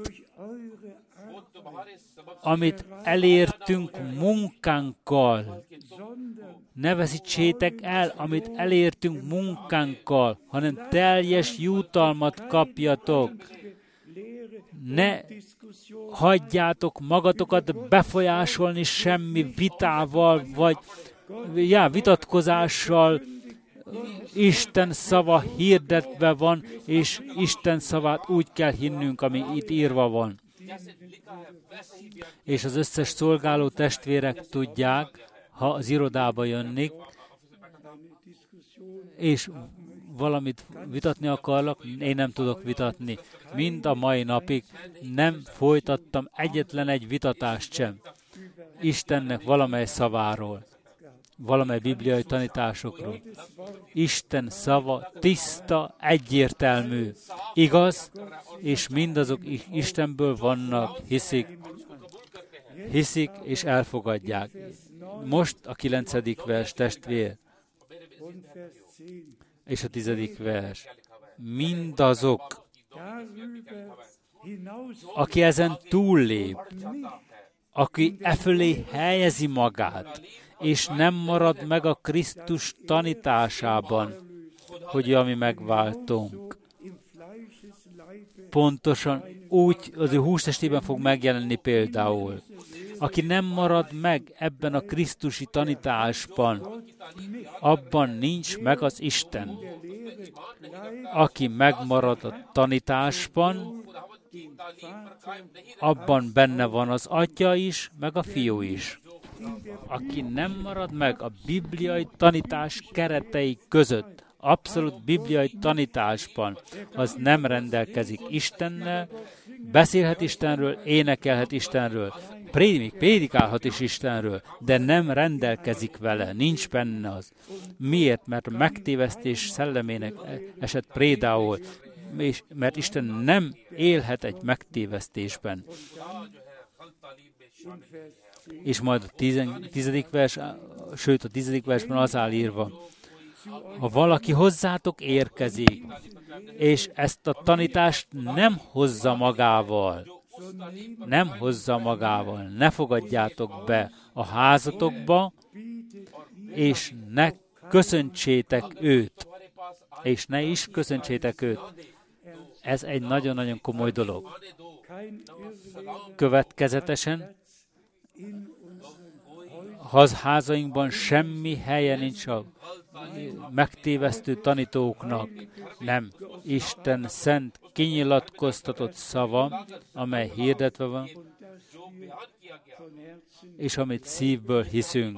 amit elértünk munkánkkal. Ne veszítsétek el, amit elértünk munkánkkal, hanem teljes jutalmat kapjatok. Ne hagyjátok magatokat befolyásolni semmi vitával, vagy já, vitatkozással. Isten szava hirdetve van, és Isten szavát úgy kell hinnünk, ami itt írva van. És az összes szolgáló testvérek tudják, ha az irodába jönnek, és valamit vitatni akarlak, én nem tudok vitatni. Mind a mai napig nem folytattam egyetlen egy vitatást sem Istennek valamely szaváról, valamely bibliai tanításokról. Isten szava tiszta, egyértelmű, igaz, és mindazok Istenből vannak, hiszik, hiszik és elfogadják. Most a kilencedik vers, testvér, és a tizedik vers. Mindazok, aki ezen túllép, aki e fölé helyezi magát, és nem marad meg a Krisztus tanításában, hogy ami megváltunk. Pontosan úgy az ő hústestében fog megjelenni például. Aki nem marad meg ebben a krisztusi tanításban, abban nincs meg az Isten. Aki megmarad a tanításban, abban benne van az Atya is, meg a Fiú is. Aki nem marad meg a bibliai tanítás keretei között, abszolút bibliai tanításban, az nem rendelkezik Istennel, beszélhet Istenről, énekelhet Istenről, prédik, prédikálhat is Istenről, de nem rendelkezik vele, nincs benne az. Miért? Mert a megtévesztés szellemének esett prédául, és mert Isten nem élhet egy megtévesztésben. És majd a tizen, tizedik vers, sőt a tizedik versben az áll írva, ha valaki hozzátok érkezik, és ezt a tanítást nem hozza magával, nem hozza magával, ne fogadjátok be a házatokba, és ne köszöntsétek őt, és ne is köszöntsétek őt. Ez egy nagyon-nagyon komoly dolog. Következetesen, házainkban semmi helye nincs a megtévesztő tanítóknak. Nem. Isten szent, kinyilatkoztatott szava, amely hirdetve van, és amit szívből hiszünk.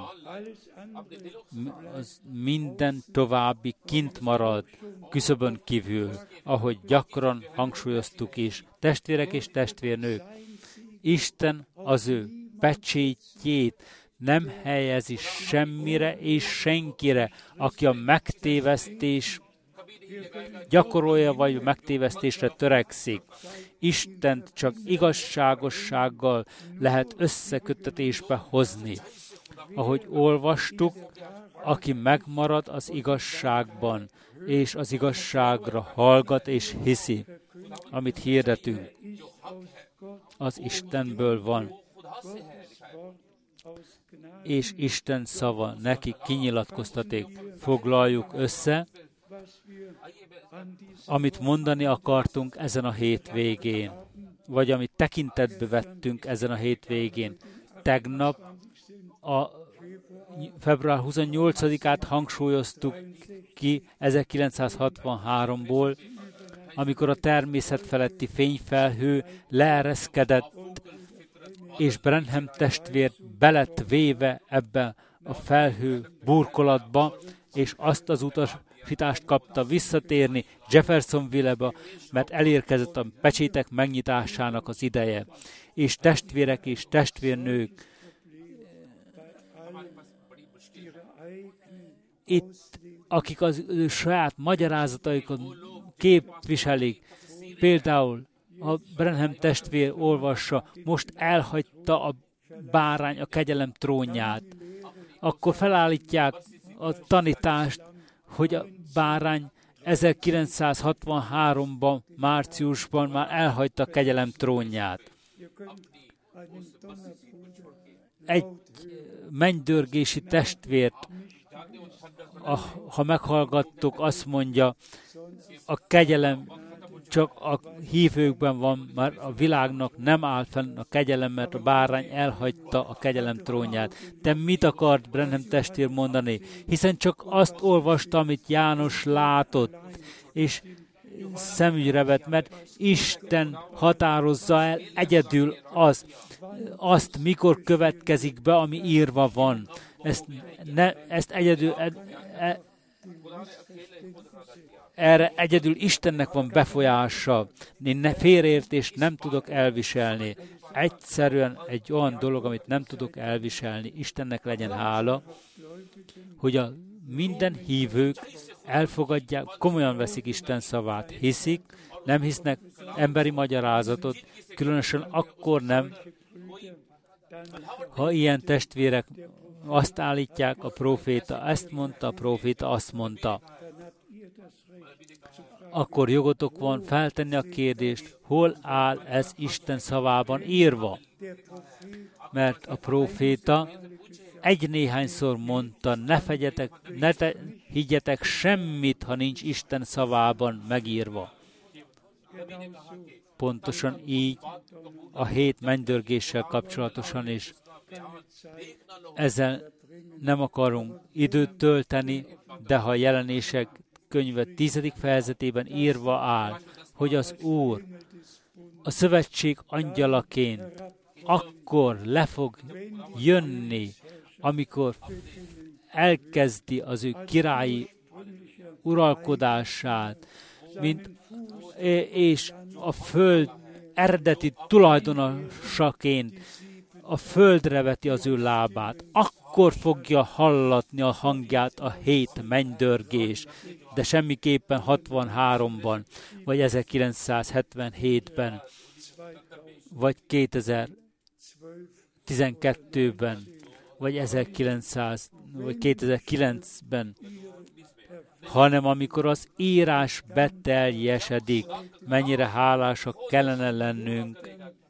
Az minden további kint marad, küszöbön kívül, ahogy gyakran hangsúlyoztuk is. Testvérek és testvérnők, Isten az ő pecsétjét nem helyezi semmire és senkire, aki a megtévesztés gyakorolja, vagy megtévesztésre törekszik. Istent csak igazságossággal lehet összeköttetésbe hozni. Ahogy olvastuk, aki megmarad az igazságban, és az igazságra hallgat és hiszi. amit hirdetünk, az Istenből van, és Isten szava neki kinyilatkoztaték. Foglaljuk össze, amit mondani akartunk ezen a hétvégén, vagy amit tekintetbe vettünk ezen a hétvégén. Tegnap a február huszonnyolcadikát hangsúlyoztuk ki ezerkilencszázhatvanháromból, amikor a természet feletti fényfelhő leereszkedett, és Branham testvér belett véve ebbe a felhő burkolatba, és azt az utasítást kapta visszatérni Jeffersonville-be, mert elérkezett a pecsétek megnyitásának az ideje. És testvérek és testvérnők, itt, akik az ő saját magyarázataikat képviselik, például a Branham testvér olvassa, most elhagyta a bárány a kegyelem trónját, akkor felállítják a tanítást, hogy a bárány ezerkilencszázhatvanháromban, márciusban már elhagyta a kegyelem trónját. Egy mennydörgési testvért, ha meghallgattuk, azt mondja, a kegyelem csak a hívőkben van, mert a világnak nem áll fenn a kegyelem, mert a bárány elhagyta a kegyelem trónját. De mit akart Branham testvér mondani? Hiszen csak azt olvasta, amit János látott, és szemügyre vett, mert Isten határozza el egyedül az, azt, mikor következik be, ami írva van. Ezt, ne, ezt egyedül... E, e, Erre egyedül Istennek van befolyása. Én ne félreértést nem tudok elviselni. Egyszerűen egy olyan dolog, amit nem tudok elviselni. Istennek legyen hála, hogy a minden hívők elfogadják, komolyan veszik Isten szavát. Hiszik, nem hisznek emberi magyarázatot, különösen akkor nem, ha ilyen testvérek azt állítják, a próféta ezt mondta, a próféta azt mondta. Akkor jogotok van feltenni a kérdést, hol áll ez Isten szavában írva. Mert a próféta egy-néhányszor mondta, ne fegyetek, ne te, higgyetek semmit, ha nincs Isten szavában megírva. Pontosan így a hét mennydörgéssel kapcsolatosan is. Ezzel nem akarunk időt tölteni, de ha a Jelenések könyve tizedik fejezetében írva áll, hogy az Úr a szövetség angyalaként akkor le fog jönni, amikor elkezdi az ő királyi uralkodását, mint, és a föld eredeti tulajdonosaként a földre veti az ő lábát, akkor fogja hallatni a hangját a hét mennydörgés, de semmiképpen hatvanháromban, vagy ezerkilencszázhetvenhétben, vagy kétezer-tizenkettőben, vagy ezerkilencszáz, vagy kétezer-kilencben, hanem amikor az írás beteljesedik, mennyire hálásak kellene lennünk,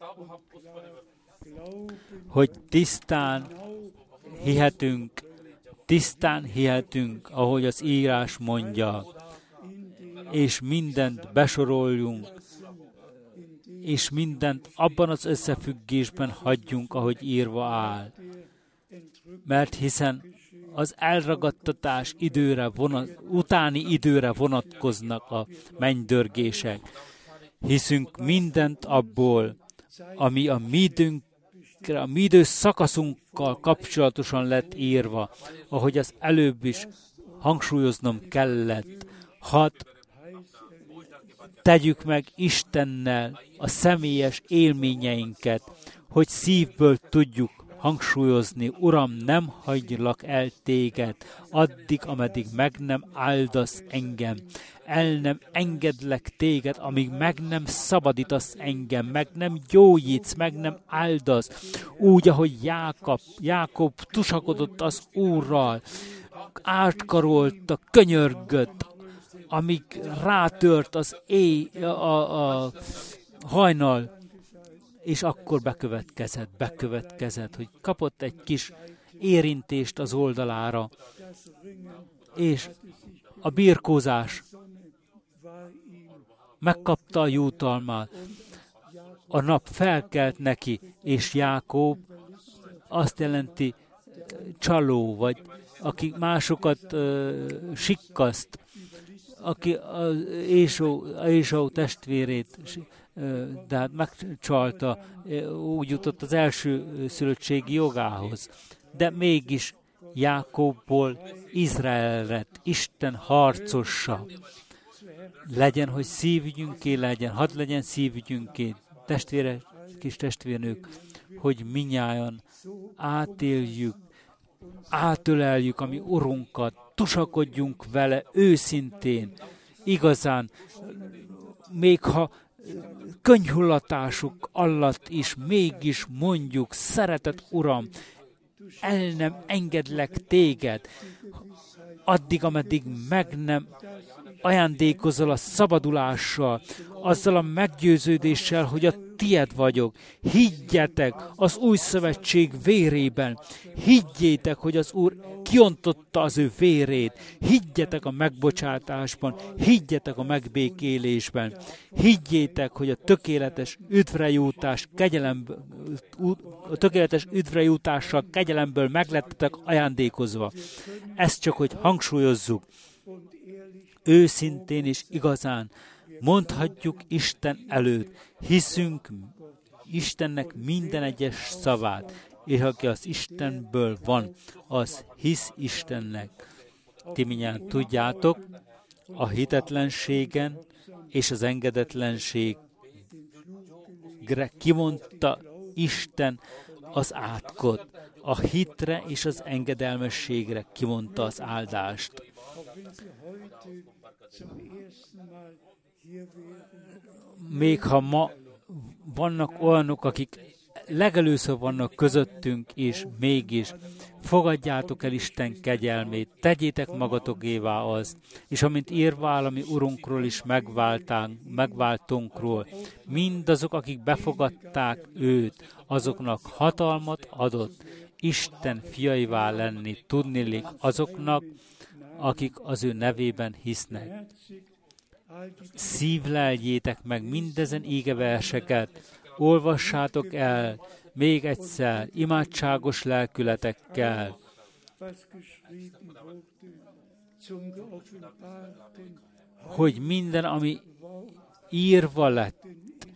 hogy tisztán hihetünk, tisztán hihetünk, ahogy az írás mondja, és mindent besoroljunk, és mindent abban az összefüggésben hagyjunk, ahogy írva áll. Mert hiszen az elragadtatás időre vonat, utáni időre vonatkoznak a mennydörgések. Hiszünk mindent abból, ami a mi időnkre, a mi időszakaszunkkal kapcsolatosan lett írva, ahogy az előbb is hangsúlyoznom kellett. Hadd tegyük meg Istennel a személyes élményeinket, hogy szívből tudjuk hangsúlyozni, Uram, nem hagylak el téged, addig, ameddig meg nem áldasz engem. El nem engedlek téged, amíg meg nem szabadítasz engem, meg nem gyógyítsz, meg nem áldasz. Úgy, ahogy Jákob, Jákob tusakodott az Úrral, átkarolta, könyörgött, amíg rátört az éj, a, a, a hajnal, és akkor bekövetkezett, bekövetkezett, hogy kapott egy kis érintést az oldalára, és a birkózás megkapta a jutalmát. A nap felkelt neki, és Jákob azt jelenti csaló, vagy aki másokat uh, sikkaszt, aki az Ésau, Ésau testvérét, uh, de hát megcsalta, uh, úgy jutott az első szülöttségi jogához. De mégis Jákobból Izrael lett, Isten harcossa. Legyen, hogy szívügyünké legyen, hadd legyen szívügyünké, testvére, kis testvérnők, hogy minnyájan átéljük, átöleljük a mi Urunkat, tusakodjunk vele őszintén, igazán, még ha könyhullatásuk alatt is mégis mondjuk, szeretett Uram, el nem engedlek téged, addig, ameddig meg nem ajándékozol a szabadulással, azzal a meggyőződéssel, hogy a tied vagyok. Higgyetek az új szövetség vérében. Higgyétek, hogy az Úr kiontotta az ő vérét. Higgyetek a megbocsátásban. Higgyetek a megbékélésben. Higgyétek, hogy a tökéletes üdvrejutás kegyelemből, a tökéletes üdvrejutással kegyelemből meglettetek ajándékozva. Ezt csak, hogy hangsúlyozzuk. Őszintén és igazán mondhatjuk Isten előtt, hiszünk Istennek minden egyes szavát, és aki az Istenből van, az hisz Istennek. Ti mindjárt tudjátok, a hitetlenségen és az engedetlenségre kimondta Isten az átkot, a hitre és az engedelmességre kimondta az áldást. Még ha ma vannak olyanok, akik legelőször vannak közöttünk, és mégis fogadjátok el Isten kegyelmét, tegyétek magatokévá azt, és amint írva áll a mi Urunkról is megváltunkról, mindazok, akik befogadták őt, azoknak hatalmat adott, Isten fiaivá lenni, tudniillik azoknak, akik az ő nevében hisznek. Szívleljétek meg mindezen ígeverseket, olvassátok el még egyszer imádságos lelkületekkel, hogy minden, ami írva lett,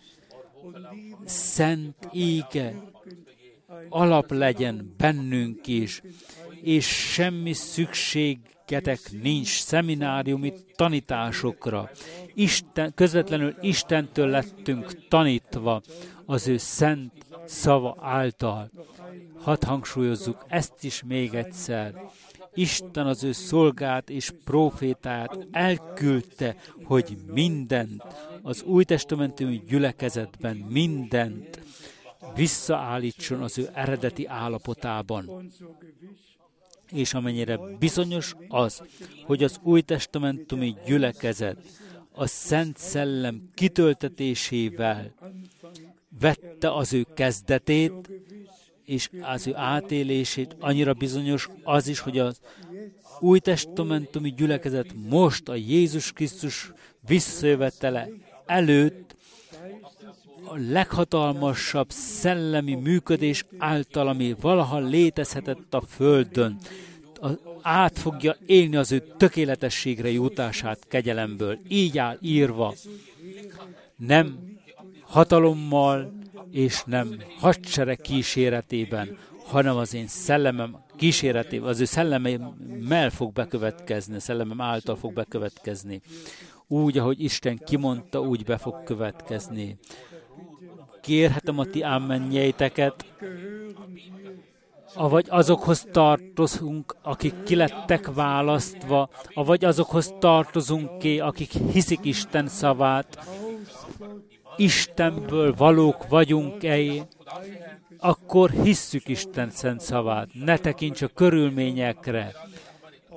szent íge, alap legyen bennünk is, és semmi szükségetek nincs szemináriumi tanításokra. Isten, közvetlenül Istentől lettünk tanítva az ő szent szava által. Hadd hangsúlyozzuk ezt is még egyszer. Isten az ő szolgát és prófétáját elküldte, hogy mindent, az új testamentumi gyülekezetben mindent visszaállítson az ő eredeti állapotában. És amennyire bizonyos az, hogy az új testamentumi gyülekezet a Szent Szellem kitöltetésével vette az ő kezdetét, és az ő átélését, annyira bizonyos az is, hogy az új testamentumi gyülekezet most a Jézus Krisztus visszajövetele előtt a leghatalmasabb szellemi működés által, ami valaha létezhetett a Földön, át fogja élni az ő tökéletességre jutását kegyelemből. Így áll írva, nem hatalommal és nem hadsereg kíséretében, hanem az én szellemem kíséretében, az ő szellememmel fog bekövetkezni, szellemem által fog bekövetkezni. Úgy, ahogy Isten kimondta, úgy be fog következni. Kérhetem a ti ámmenjeiteket, avagy azokhoz tartozunk, akik kilettek választva, avagy azokhoz tartozunk ki, akik hiszik Isten szavát, Istenből valók vagyunk-e, akkor hisszük Isten szent szavát. Ne tekints a körülményekre,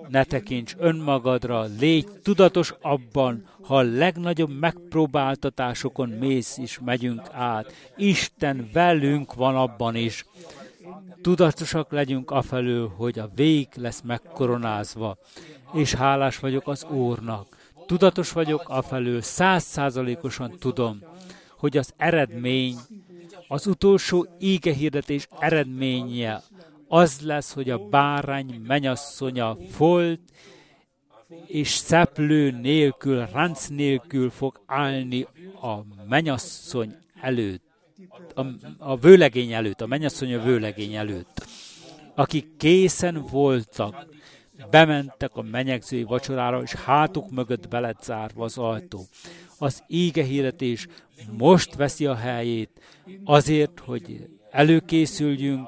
ne tekints önmagadra, légy tudatos abban, ha a legnagyobb megpróbáltatásokon mész és megyünk át. Isten velünk van abban is. Tudatosak legyünk afelől, hogy a vég lesz megkoronázva, és hálás vagyok az Úrnak. Tudatos vagyok afelől, százszázalékosan tudom, hogy az eredmény, az utolsó ígehirdetés eredménye az lesz, hogy a bárány mennyasszonya folt és szeplő nélkül, ránc nélkül fog állni a mennyasszony előtt, a, a vőlegény előtt, a mennyasszony a vőlegény előtt. Akik készen voltak, bementek a menyegzői vacsorára, és hátuk mögött belett zárva az ajtó. Az ígehirdetés most veszi a helyét azért, hogy előkészüljünk,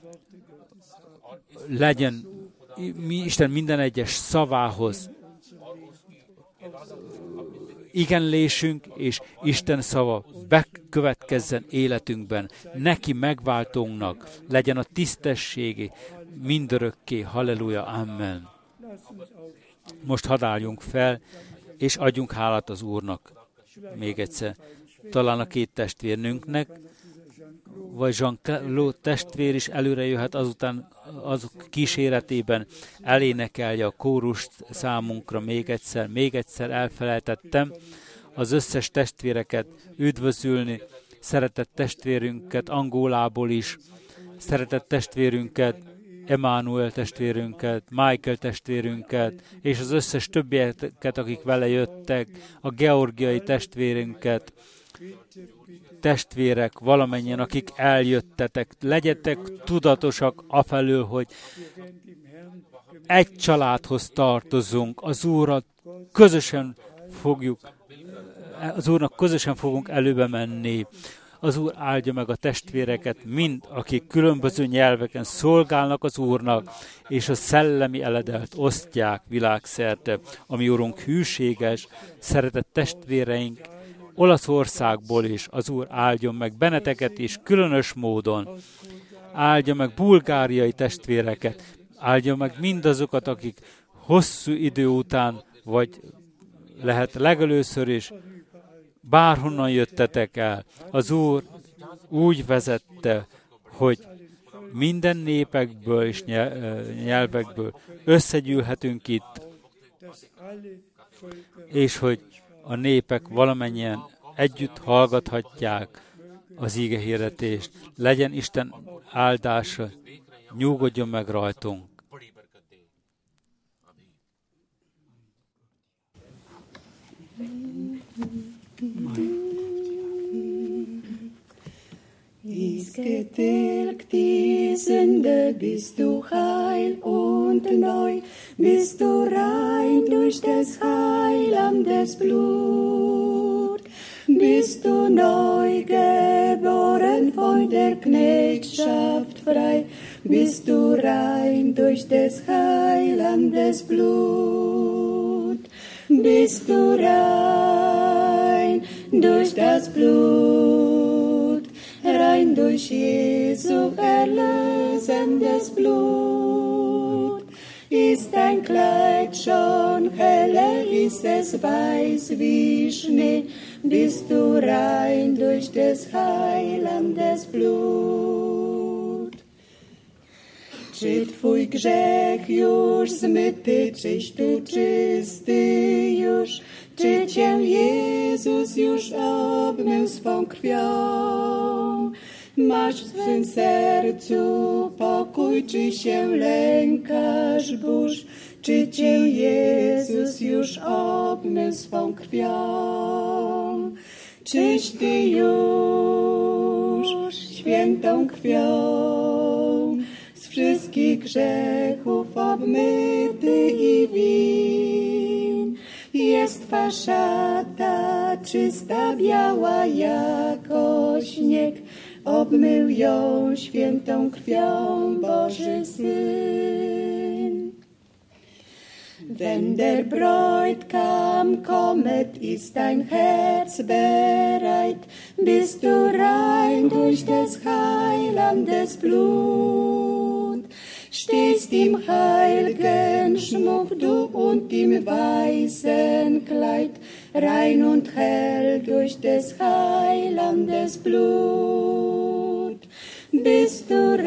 legyen mi Isten minden egyes szavához igenlésünk, és Isten szava bekövetkezzen életünkben. Neki megváltónknak legyen a tisztessége mindörökké. Halleluja, amen. Most hadd álljunk fel, és adjunk hálát az Úrnak. Még egyszer. Talán a két testvérnünknek, vagy Jean-Claude testvér is előre jöhet, azután azok kíséretében elénekelje a kórust számunkra még egyszer. Még egyszer elfelejtettem az összes testvéreket üdvözülni, szeretett testvérünket Angolából is, szeretett testvérünket, Emmanuel testvérünket, Michael testvérünket, és az összes többieket, akik vele jöttek, a georgiai testvérünket, testvérek, valamennyien, akik eljöttetek, legyetek tudatosak afelől, hogy egy családhoz tartozunk, az Úrral közösen fogjuk, az Úrnak közösen fogunk előbe menni. Az Úr áldja meg a testvéreket, mind, akik különböző nyelveken szolgálnak az Úrnak, és a szellemi eledelt osztják világszerte. Ami Úrunk hűséges, szeretett testvéreink, Olaszországból is az Úr áldjon meg benneteket is, különös módon. Áldja meg bulgáriai testvéreket, áldja meg mindazokat, akik hosszú idő után, vagy lehet legelőször is, bárhonnan jöttetek el. Az Úr úgy vezette, hogy minden népekből és nyelvekből összegyűlhetünk itt, és hogy a népek valamennyien együtt hallgathatják az ígehirdetést. Legyen Isten áldása, nyugodjon meg rajtunk. Ist getilgt die Sünde, bist du heil und neu, bist du rein durch des Heilandes Blut, bist du neu geboren von der Knechtschaft frei, bist du rein durch des Heilandes Blut, bist du rein durch das Blut, rein durch Jesu erlösendes Blut. Ist dein Kleid schon heller, ist es weiß wie Schnee, bist du rein durch des Heilandes Blut. Czy twój grzech już zmyty, czyś tu czysty już, czy cię Jezus już obmył swą krwią? Masz w swym sercu pokój, czy się lękasz burz, czy cię Jezus już obmył swą krwią? Czyś ty już świętą krwią z wszystkich grzechów obmyty i win? Jest twa szata czysta, biała jako śnieg, obmył ją świętą krwią Boży Syn. Wenn der Bräutigam kommet, ist dein Herz bereit, bist du rein durch des Heilandes Blut. stehst im heilgen Schmuck, du und im weißen Kleid, rein und hell durch des Heilandes Blut. Bist du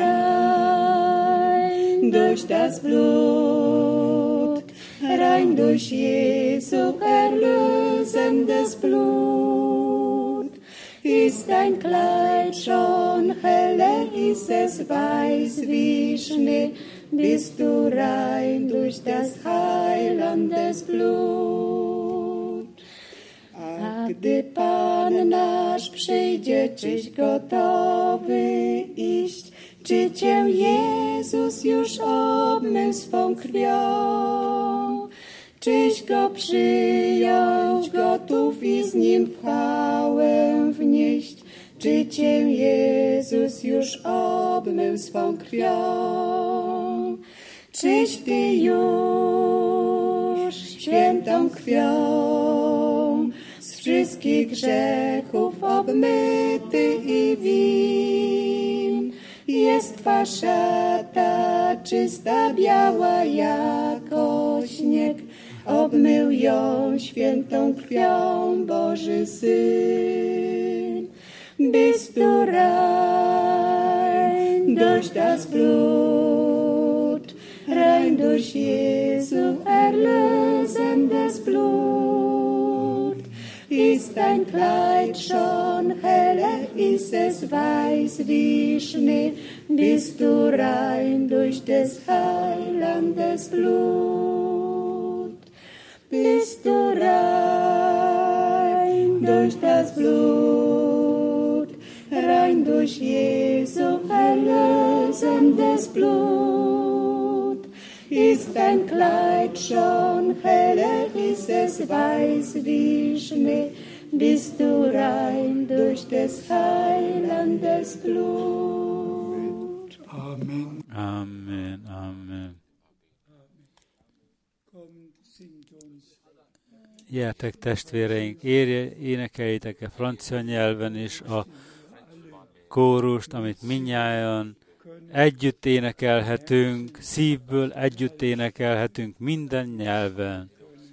rein durch das Blut, rein durch Jesu erlösendes Blut. Ist dein Kleid schon heller, ist es weiß wie Schnee, bist du rein durch das Heilandes Blut. A gdy Pan nasz przyjdzie, czyś gotowy iść, czy cię Jezus już obmył swą krwią? Czyś go przyjąć gotów i z nim w chwałę wnieść? Czy cię Jezus już obmył swą krwią? Czyś ty już świętą krwią z wszystkich grzechów obmyty i win? Jest twa szata czysta, biała jako śnieg, obmył ją świętą krwią Boży Syn. Bist du rein durch das Blut, rein durch Jesu erlösendes Blut. Ist dein Kleid schon heller, ist es weiß wie Schnee, bist du rein durch des Heilandes Blut. Bist du rein durch das Blut, rein durch Jesu erlösendes Blut. Ist dein Kleid schon heller, ist es weiß wie Schnee, bist du rein durch des Heilandes Blut. Amen. Amen, amen. Gyertek testvéreink, érje, énekeljétek-e francia nyelven is a kórust, amit mindnyájan együtt énekelhetünk, szívből együtt énekelhetünk minden nyelven.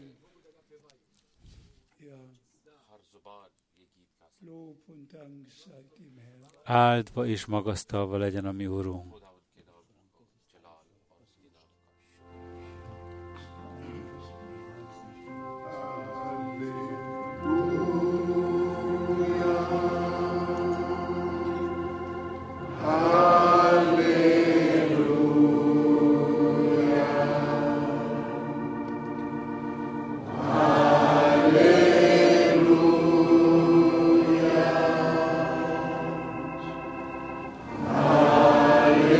Áldva és magasztalva legyen a mi Urunk. Alleluia.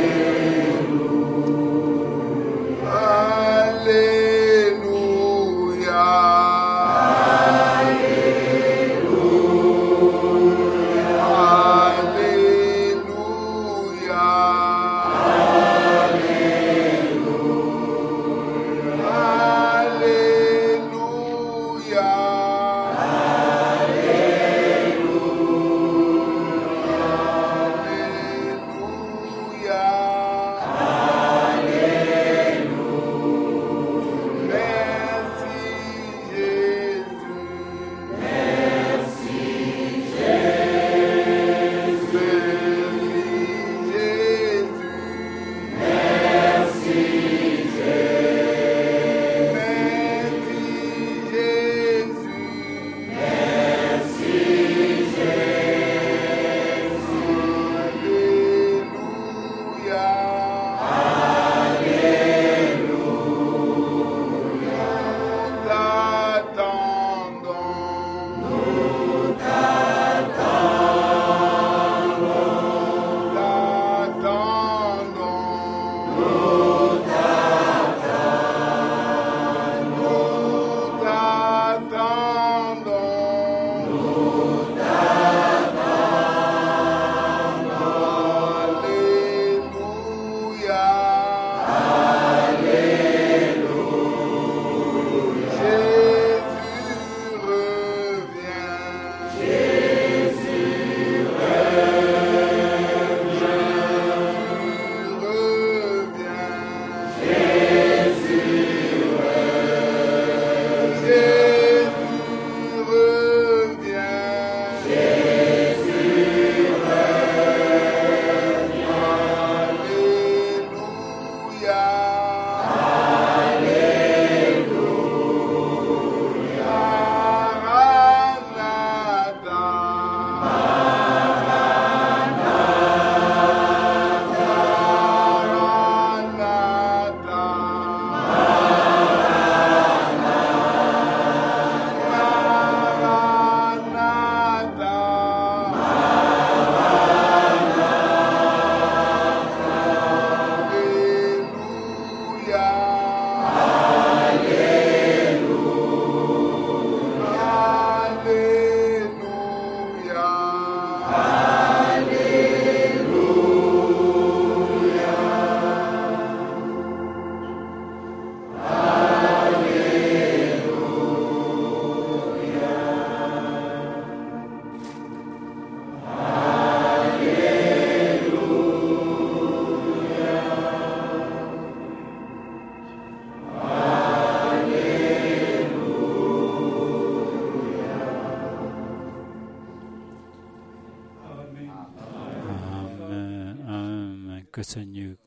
Köszönjük.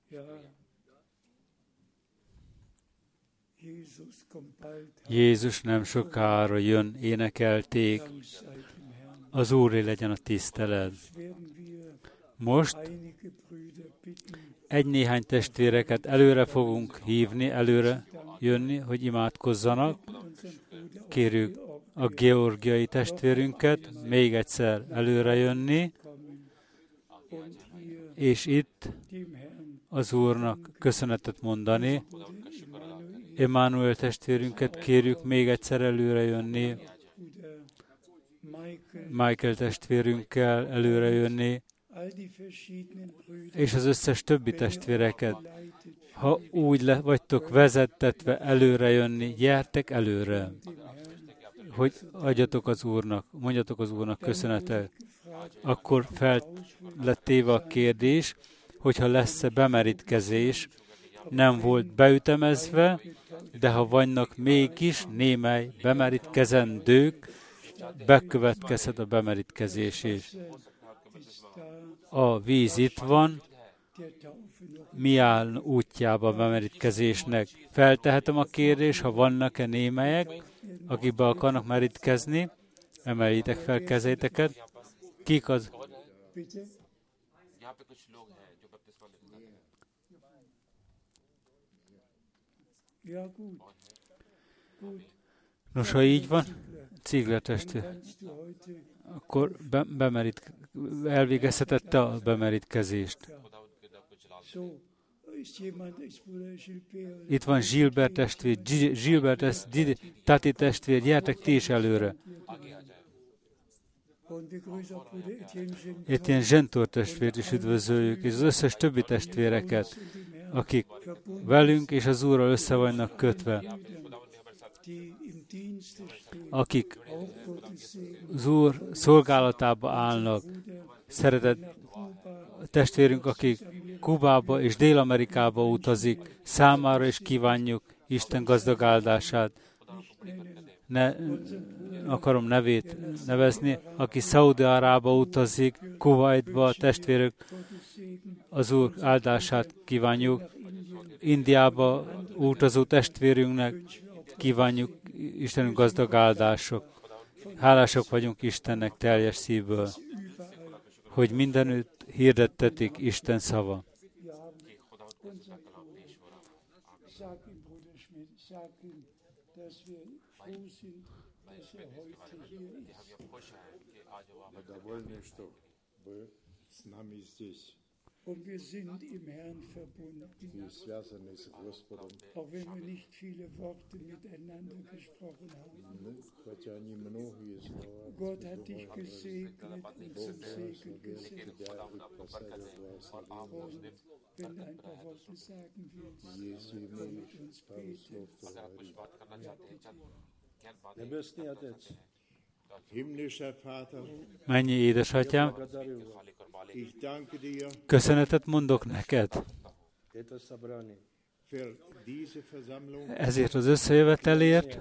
Jézus nem sokára jön, énekelték. Az Úré legyen a tisztelet. Most egy-néhány testvéreket előre fogunk hívni, előre jönni, hogy imádkozzanak. Kérjük a georgiai testvérünket még egyszer előre jönni, és itt az Úrnak köszönetet mondani. Emmanuel testvérünket kérjük még egyszer előre jönni, Michael testvérünkkel előre jönni, és az összes többi testvéreket. Ha úgy le vagytok vezettetve előre jönni, gyertek előre, hogy adjatok az Úrnak, mondjatok az Úrnak köszönetet. Akkor fel lett téve a kérdés, hogyha lesz-e bemerítkezés, nem volt beütemezve, de ha vannak mégis némely bemerítkezendők, bekövetkezhet a bemerítkezés is. A víz itt van, mi áll útjába a bemerítkezésnek? Feltehetem a kérdés, ha vannak-e némelyek, akik be akarnak merítkezni, emeljétek fel kezéteket. Kik az? Nos, ha így van, Ziegler testvér, akkor be, bemerít, elvégezhetette a bemerítkezést. Itt van Gilbert testvér, Gilbert testvér, Tati testvér, gyertek ti is előre. Etienne Zsentor testvért is üdvözöljük, és az összes többi testvéreket, akik velünk és az Úrral össze vannak kötve, akik az Úr szolgálatába állnak. Szeretett testvérünk, akik Kubába és Dél-Amerikába utazik, számára is kívánjuk Isten gazdag áldását. Ne akarom nevét nevezni, aki Szaudi-Arába utazik, Kuwaitba, testvérök, az Úr áldását kívánjuk. Indiába utazó testvérünknek kívánjuk Istenünk gazdag áldások. Hálások vagyunk Istennek teljes szívből, hogy mindenütt hirdettetik Isten szava. Und wir sind im Herrn verbunden, auch wenn wir nicht viele Worte miteinander gesprochen haben. Gott hat dich gesegnet und zum Segen gesetzt. Und wenn du ein paar Worte sagen willst, komm mit uns beten. Der beste Otec, Himmlischer Vater, Mennyi édesatyám, köszönetet mondok neked ezért az összejövetelért,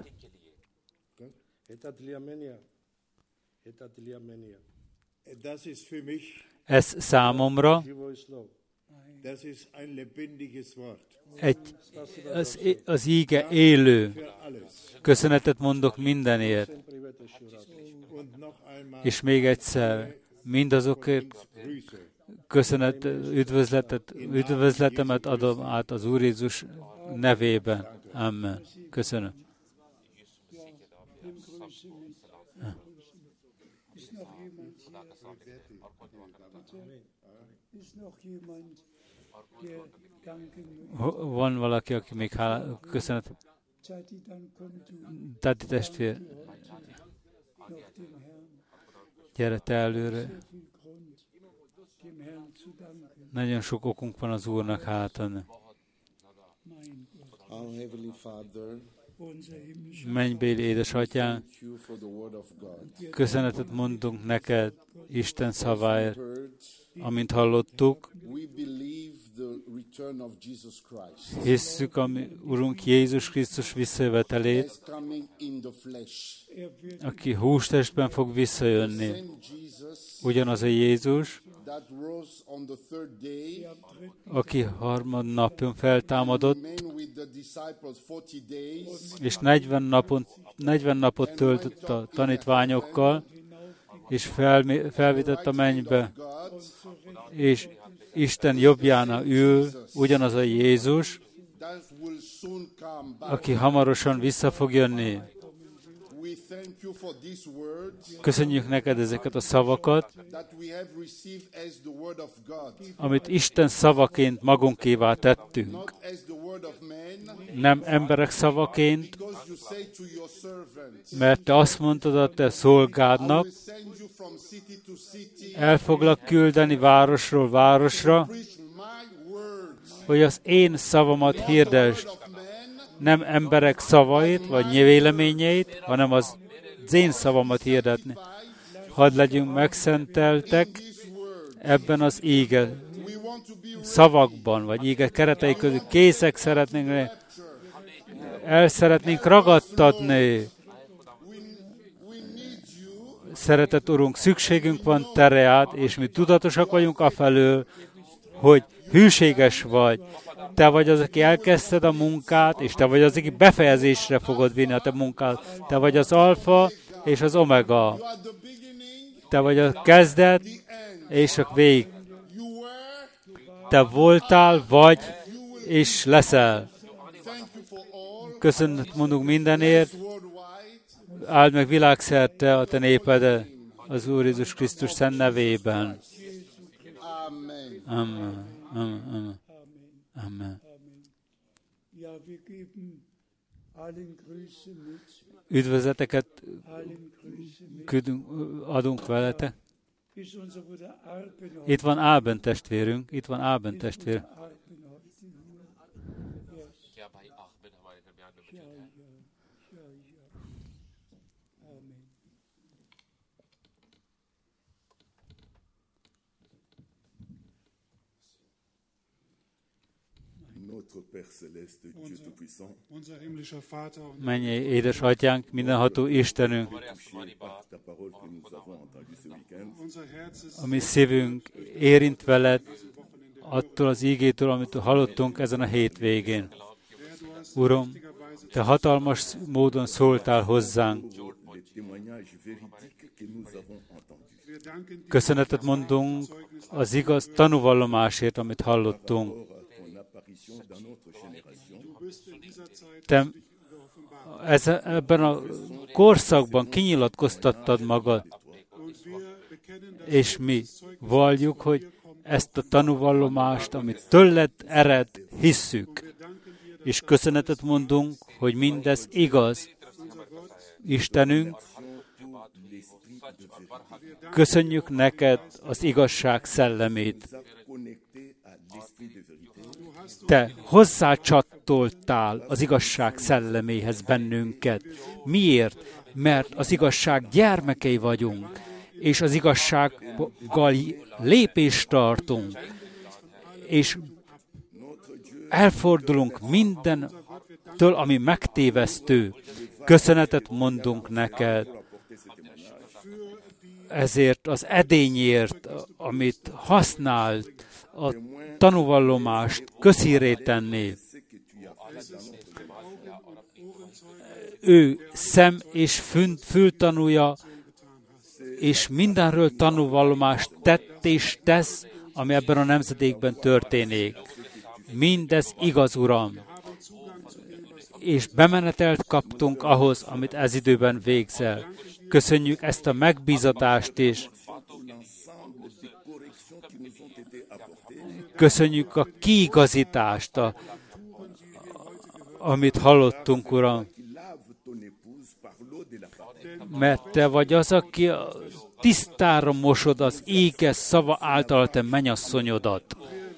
ez számomra egy, az, az íge élő. Köszönetet mondok mindenért. És még egyszer, mindazokért köszönet, üdvözletet, üdvözletemet adom át az Úr Jézus nevében. Amen. Köszönöm. der danken möchte. Ho- Van valaki, aki még hálá... Köszönet. Tati, dann komm du Tati testvér, noch dem Herrn. gyere te előre. Sehr viel Grund, dem Herrn zu danken. Nagyon sok okunk van az Úrnak hálát adni. Mein Gott, Our Heavenly Father, unser himmlischer Mennybéli édesatyám, thank you for the Word of God. köszönetet mondunk neked Isten szaváért, Heard, amint hallottuk. we believe the return of Jesus Christ Hisszük a mi Urunk Jézus Krisztus visszajövetelét, is coming in the flesh. Er wird aki hústestben fog visszajönni. Same Jesus Ugyanaz a Jézus, that rose on the third day, am dritten aki harmadnapon feltámadott, remained with the disciples forty days, és negyven, napon, negyven napot töltött a tanítványokkal, és fel, felvitett a mennybe, God, és Isten jobbjánál ül, ugyanaz a Jézus, that will soon come back. aki hamarosan vissza fog jönni. We thank you for these words Köszönjük neked ezeket a szavakat, that we have received as the word of God, amit Isten szavaként magunkévá tettünk. not as the word of man, Nem emberek szavaként, because you say to your servants, mert te azt mondtad a te szolgádnak, I will send you from city to city, el foglak küldeni városról városra, preach my words, hogy az én szavamat not hirdesd, the word of man, nem emberek szavait vagy véleményeit, hanem az én szavamat hirdetni. Hadd legyünk megszenteltek these words. ebben az íge We want to be szavakban, vagy íge keretei között. Készek szeretnénk lenni, el szeretnénk ragadtatni. we, we need you, Szeretett Urunk, szükségünk van te reád, és mi tudatosak vagyunk afelől, hogy hűséges vagy. Te vagy az, aki elkezdted a munkát, és te vagy az, aki befejezésre fogod vinni a te munkát. Te vagy az alfa és az omega. you are the beginning, Te vagy a kezdet the end. és a vég. You were, Te voltál, vagy, és leszel. thank you for all, Köszönet mondunk mindenért, worldwide, áld meg világszerte a te népedet az Úr Jézus Krisztus szent nevében. amen. Amen. Amen. Amen. Amen. Ja, wir geben allen Grüße mit, Üdvözleteket allen Grüße mit. küldünk, adunk veletek. Ist unser Bruder Arpen heute? Itt van Áben testvérünk, itt van Áben testvér. Arpen heute hier? Yes. Ja, bei Achmed haben wir wir haben Ja, ja, ja, ja. Amen. Notre Père Céleste, Dieu Tout-Puissant, Unser himmlischer Vater und Mennyei édesatyánk, mindenható Istenünk, touché par ta parole que nous avons entendue ce week-end, unser Herz ist a mi szívünk érint veled attól az ígétől, amit hallottunk ezen a hétvégén. Uram, te hatalmas módon szóltál hozzánk. les témoignages véridiques que nous avons entendus. Köszönetet mondunk az igaz tanúvallomásért, amit hallottunk. Or à ton apparition dans notre génération, Te ez, ebben a korszakban kinyilatkoztattad magad, és mi valljuk, hogy ezt a tanúvallomást, amit tőled ered, hisszük. És köszönetet mondunk, hogy mindez igaz. Istenünk, köszönjük neked az igazság szellemét. connecté à l'esprit de vérité, Te hozzácsattoltál az igazság szelleméhez bennünket. Miért? Mert az igazság gyermekei vagyunk, és az igazsággal lépést tartunk, és elfordulunk mindentől, ami megtévesztő. Köszönetet mondunk neked ezért az edényért, amit használt a tanúvallomást közhírré tenni. Ő szem és fültanúja, és mindenről tanúvallomást tett és tesz, ami ebben a nemzedékben történik. Mindez igaz, Uram, és bemenetelt kaptunk ahhoz, amit ez időben végzel. Köszönjük ezt a megbízatást is. Köszönjük a kiigazítást, a, amit hallottunk, Uram. Mert Te vagy az, aki tisztára mosod az ékes szava által a Te mennyasszonyodat.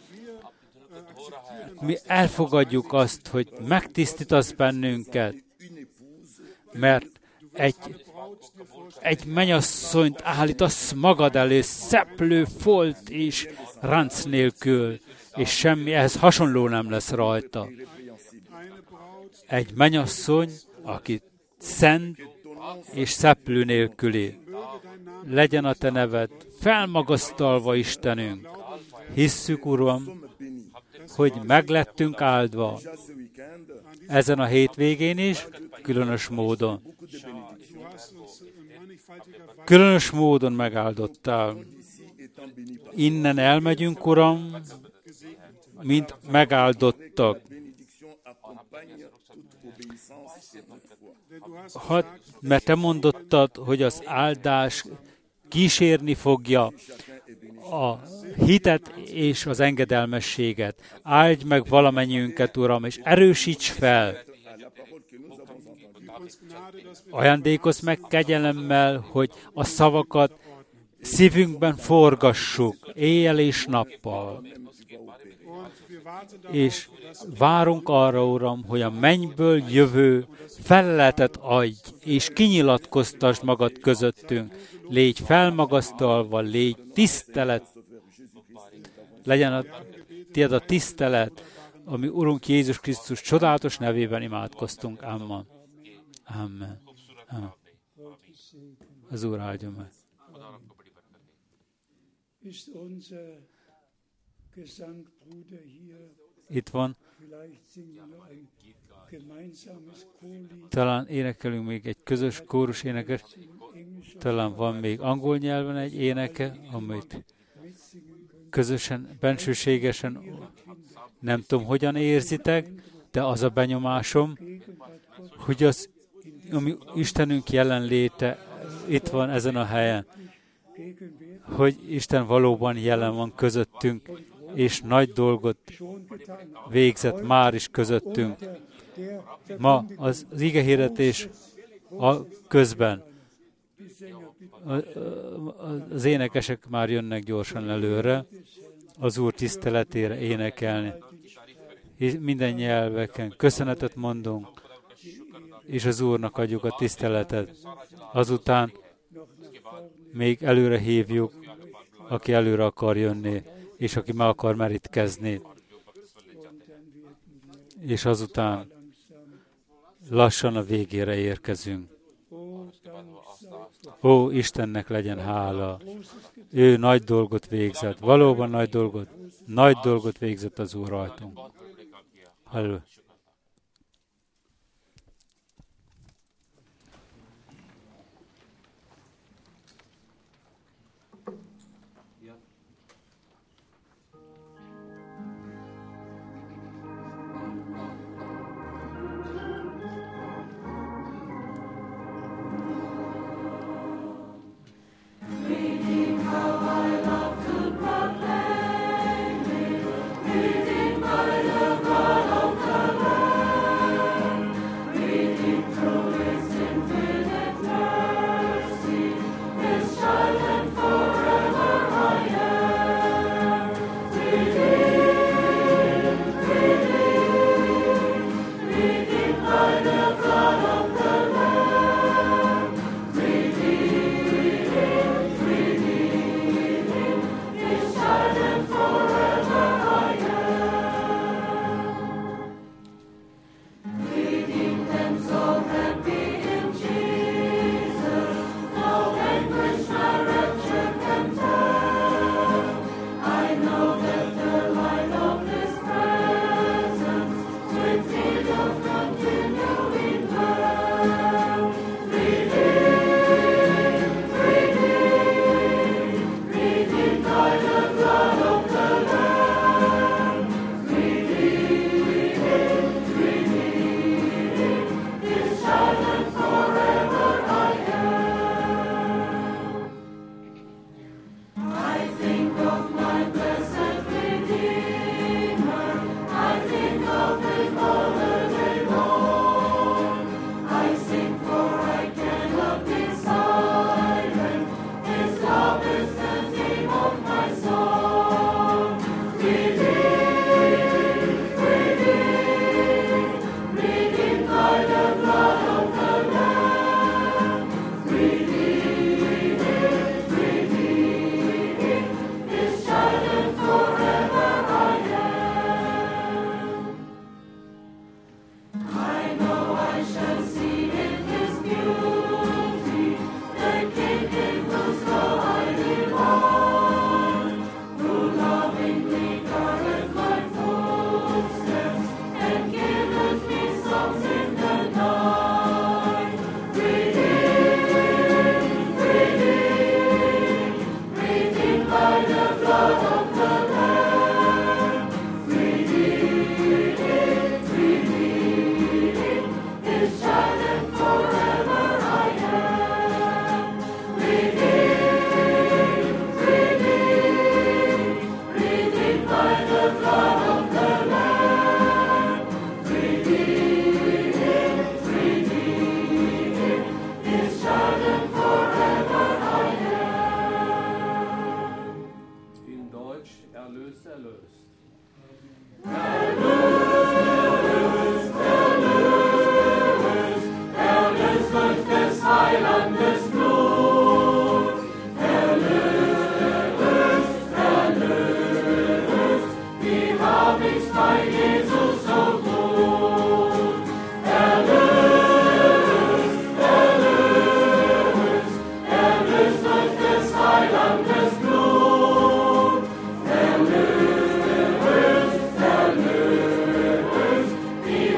Mi elfogadjuk azt, hogy megtisztítasz bennünket, mert egy, egy mennyasszonyt állítasz magad elé, szeplő, folt és ránc nélkül, és semmi ehhez hasonló nem lesz rajta. Egy mennyasszony, aki szent és szeplő nélküli. Legyen a Te neved felmagasztalva, Istenünk. Hisszük, Uram, hogy meglettünk áldva ezen a hétvégén is, különös módon. Különös módon megáldottál. Innen elmegyünk, Uram, mint megáldottak. Ha, mert Te mondottad, hogy az áldás kísérni fogja a hitet és az engedelmességet. Áldj meg valamennyiünket, Uram, és erősíts fel. Ajándékozz meg kegyelemmel, hogy a szavakat szívünkben forgassuk, éjjel és nappal. És várunk arra, Uram, hogy a mennyből jövő feleletet adj, és kinyilatkoztasd magad közöttünk. Légy felmagasztalva, légy tisztelet. Legyen a, tiéd a tisztelet, ami Urunk Jézus Krisztus csodálatos nevében imádkoztunk. Amen. Amen. Amen. Az Úr áldjon meg. Itt van. Talán énekelünk még egy közös kórus éneket. Talán van még angol nyelven egy éneke, amit közösen, bensőségesen, nem tudom, hogyan érzitek, de az a benyomásom, hogy az, ami Istenünk jelenléte itt van ezen a helyen, hogy Isten valóban jelen van közöttünk, és nagy dolgot végzett már is közöttünk. Ma az, az igehirdetés a közben az énekesek már jönnek gyorsan előre, az Úr tiszteletére énekelni. És minden nyelveken köszönetet mondunk, és az Úrnak adjuk a tiszteletet. Azután még előre hívjuk, aki előre akar jönni, és aki meg akar merítkezni. És azután lassan a végére érkezünk. Ó, Istennek legyen hála! Ő nagy dolgot végzett, valóban nagy dolgot, nagy dolgot végzett az Úr rajtunk. Halleluja! By the God of the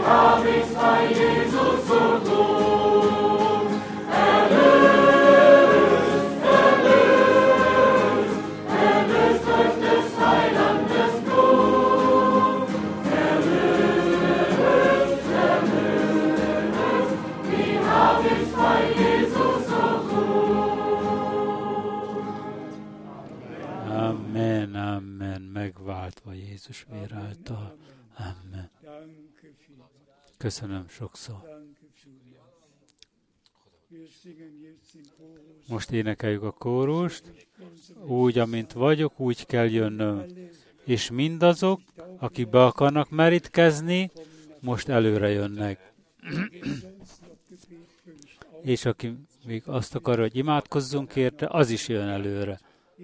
Amen, amen, megváltva Jézus vér által. Amen. Köszönöm sokszor. Most énekeljük a kórust. Úgy, amint vagyok, úgy kell jönnöm. És mindazok, akik be akarnak merítkezni, most előre jönnek. És aki még azt akar, hogy imádkozzunk érte, az is jön előre.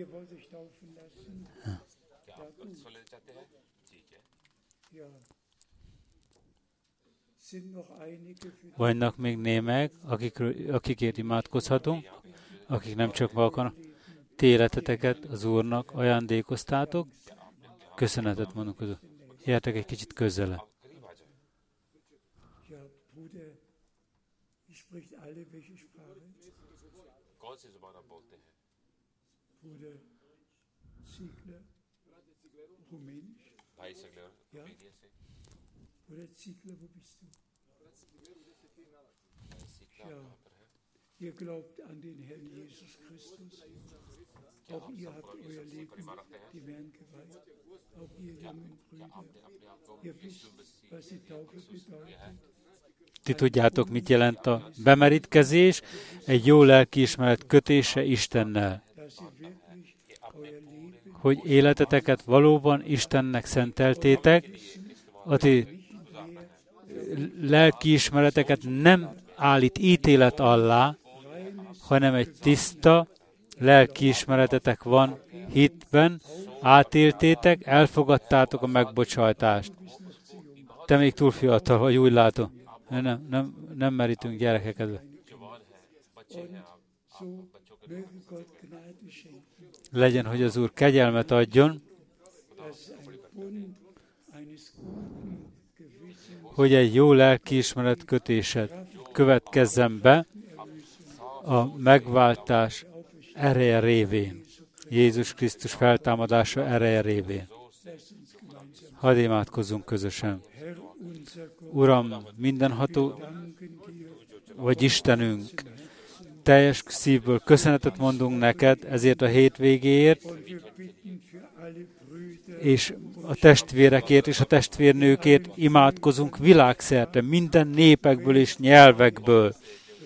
Vannak még némek, akikről, akikért imádkozhatunk, akik nem csak ma akarnak. Ti életeteket az Úrnak ajándékoztátok. Köszönetet mondunk az Úr. Gyertek egy kicsit közele. Oder Ziegler, wo bist du? Ja, ihr glaubt an den Herrn Jesus Christus. Auch ihr habt euer Leben dem Herrn geweiht. Auch ihr jungen Brüder. Ihr wisst, was die Taufe bedeutet. Ti tudjátok, mit jelent a bemerítkezés, egy jó lelkiismeret kötése Istennel. Hogy életeteket valóban Istennek szenteltétek, a ti lelkiismereteket nem állít ítélet alá, hanem egy tiszta lelkiismeretetek van hitben, átéltétek, elfogadtátok a megbocsájtást. Te még túl fiatal vagy, úgy látom. Nem, nem, nem merítünk gyerekeket. Legyen, hogy az Úr kegyelmet adjon, hogy egy jó lelkiismeret kötésed következzen be a megváltás ereje révén. Jézus Krisztus feltámadása ereje révén. Hadd imádkozzunk közösen. Uram, mindenható vagy Istenünk, teljes szívből köszönetet mondunk neked ezért a hétvégéért, és a testvérekért és a testvérnőkért imádkozunk világszerte, minden népekből és nyelvekből.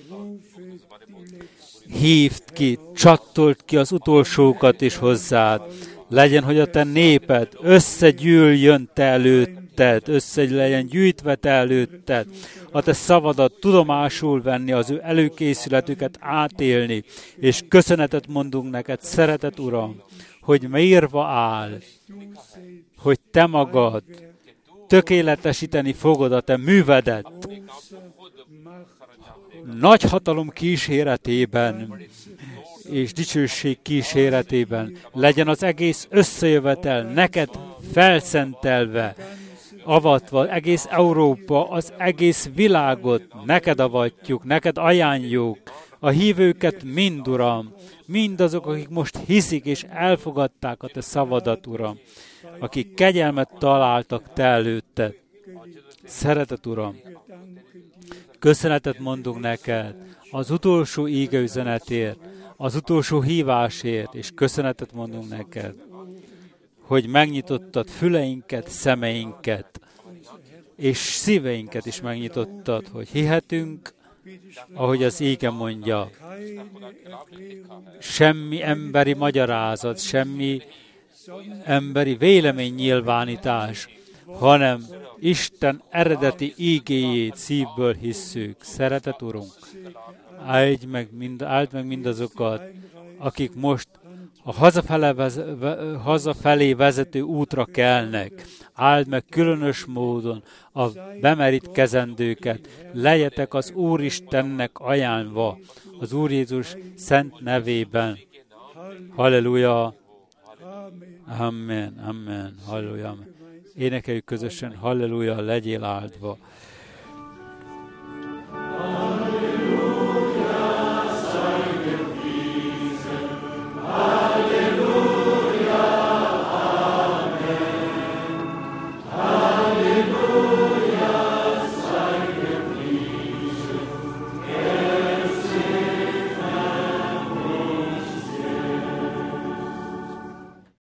Hívd ki, csattold ki az utolsókat is hozzád. Legyen, hogy a te néped összegyűljön te előtted, össze legyen gyűjtve te előtted, a te szavadat tudomásul venni, az ő előkészületüket átélni, és köszönetet mondunk neked, szeretet Uram, hogy mérva áll, hogy te magad tökéletesíteni fogod a te művedet, nagy hatalom kíséretében és dicsőség kíséretében legyen az egész összejövetel neked felszentelve, avatva, egész Európa, az egész világot neked avatjuk, neked ajánljuk, a hívőket mind, Uram, mindazok, akik most hiszik és elfogadták a te szavadat, Uram, akik kegyelmet találtak te előtted. Szeretet, Uram, köszönetet mondunk neked az utolsó ígeüzenetért, az utolsó hívásért, és köszönetet mondunk neked, hogy megnyitottad füleinket, szemeinket, és szíveinket is megnyitottad, hogy hihetünk, ahogy az ége mondja, semmi emberi magyarázat, semmi emberi véleménynyilvánítás, hanem Isten eredeti ígéjét szívből hisszük. Szeretet Urunk, áld meg, mind, áld meg mindazokat, akik most a hazafele, hazafelé vezető útra kelnek. Áld meg különös módon a bemerítkezendőket. Legyetek az Úristennek ajánlva, az Úr Jézus szent nevében. Halleluja! Amen, amen, halleluja. Énekeljük közösen, halleluja, legyél áldva.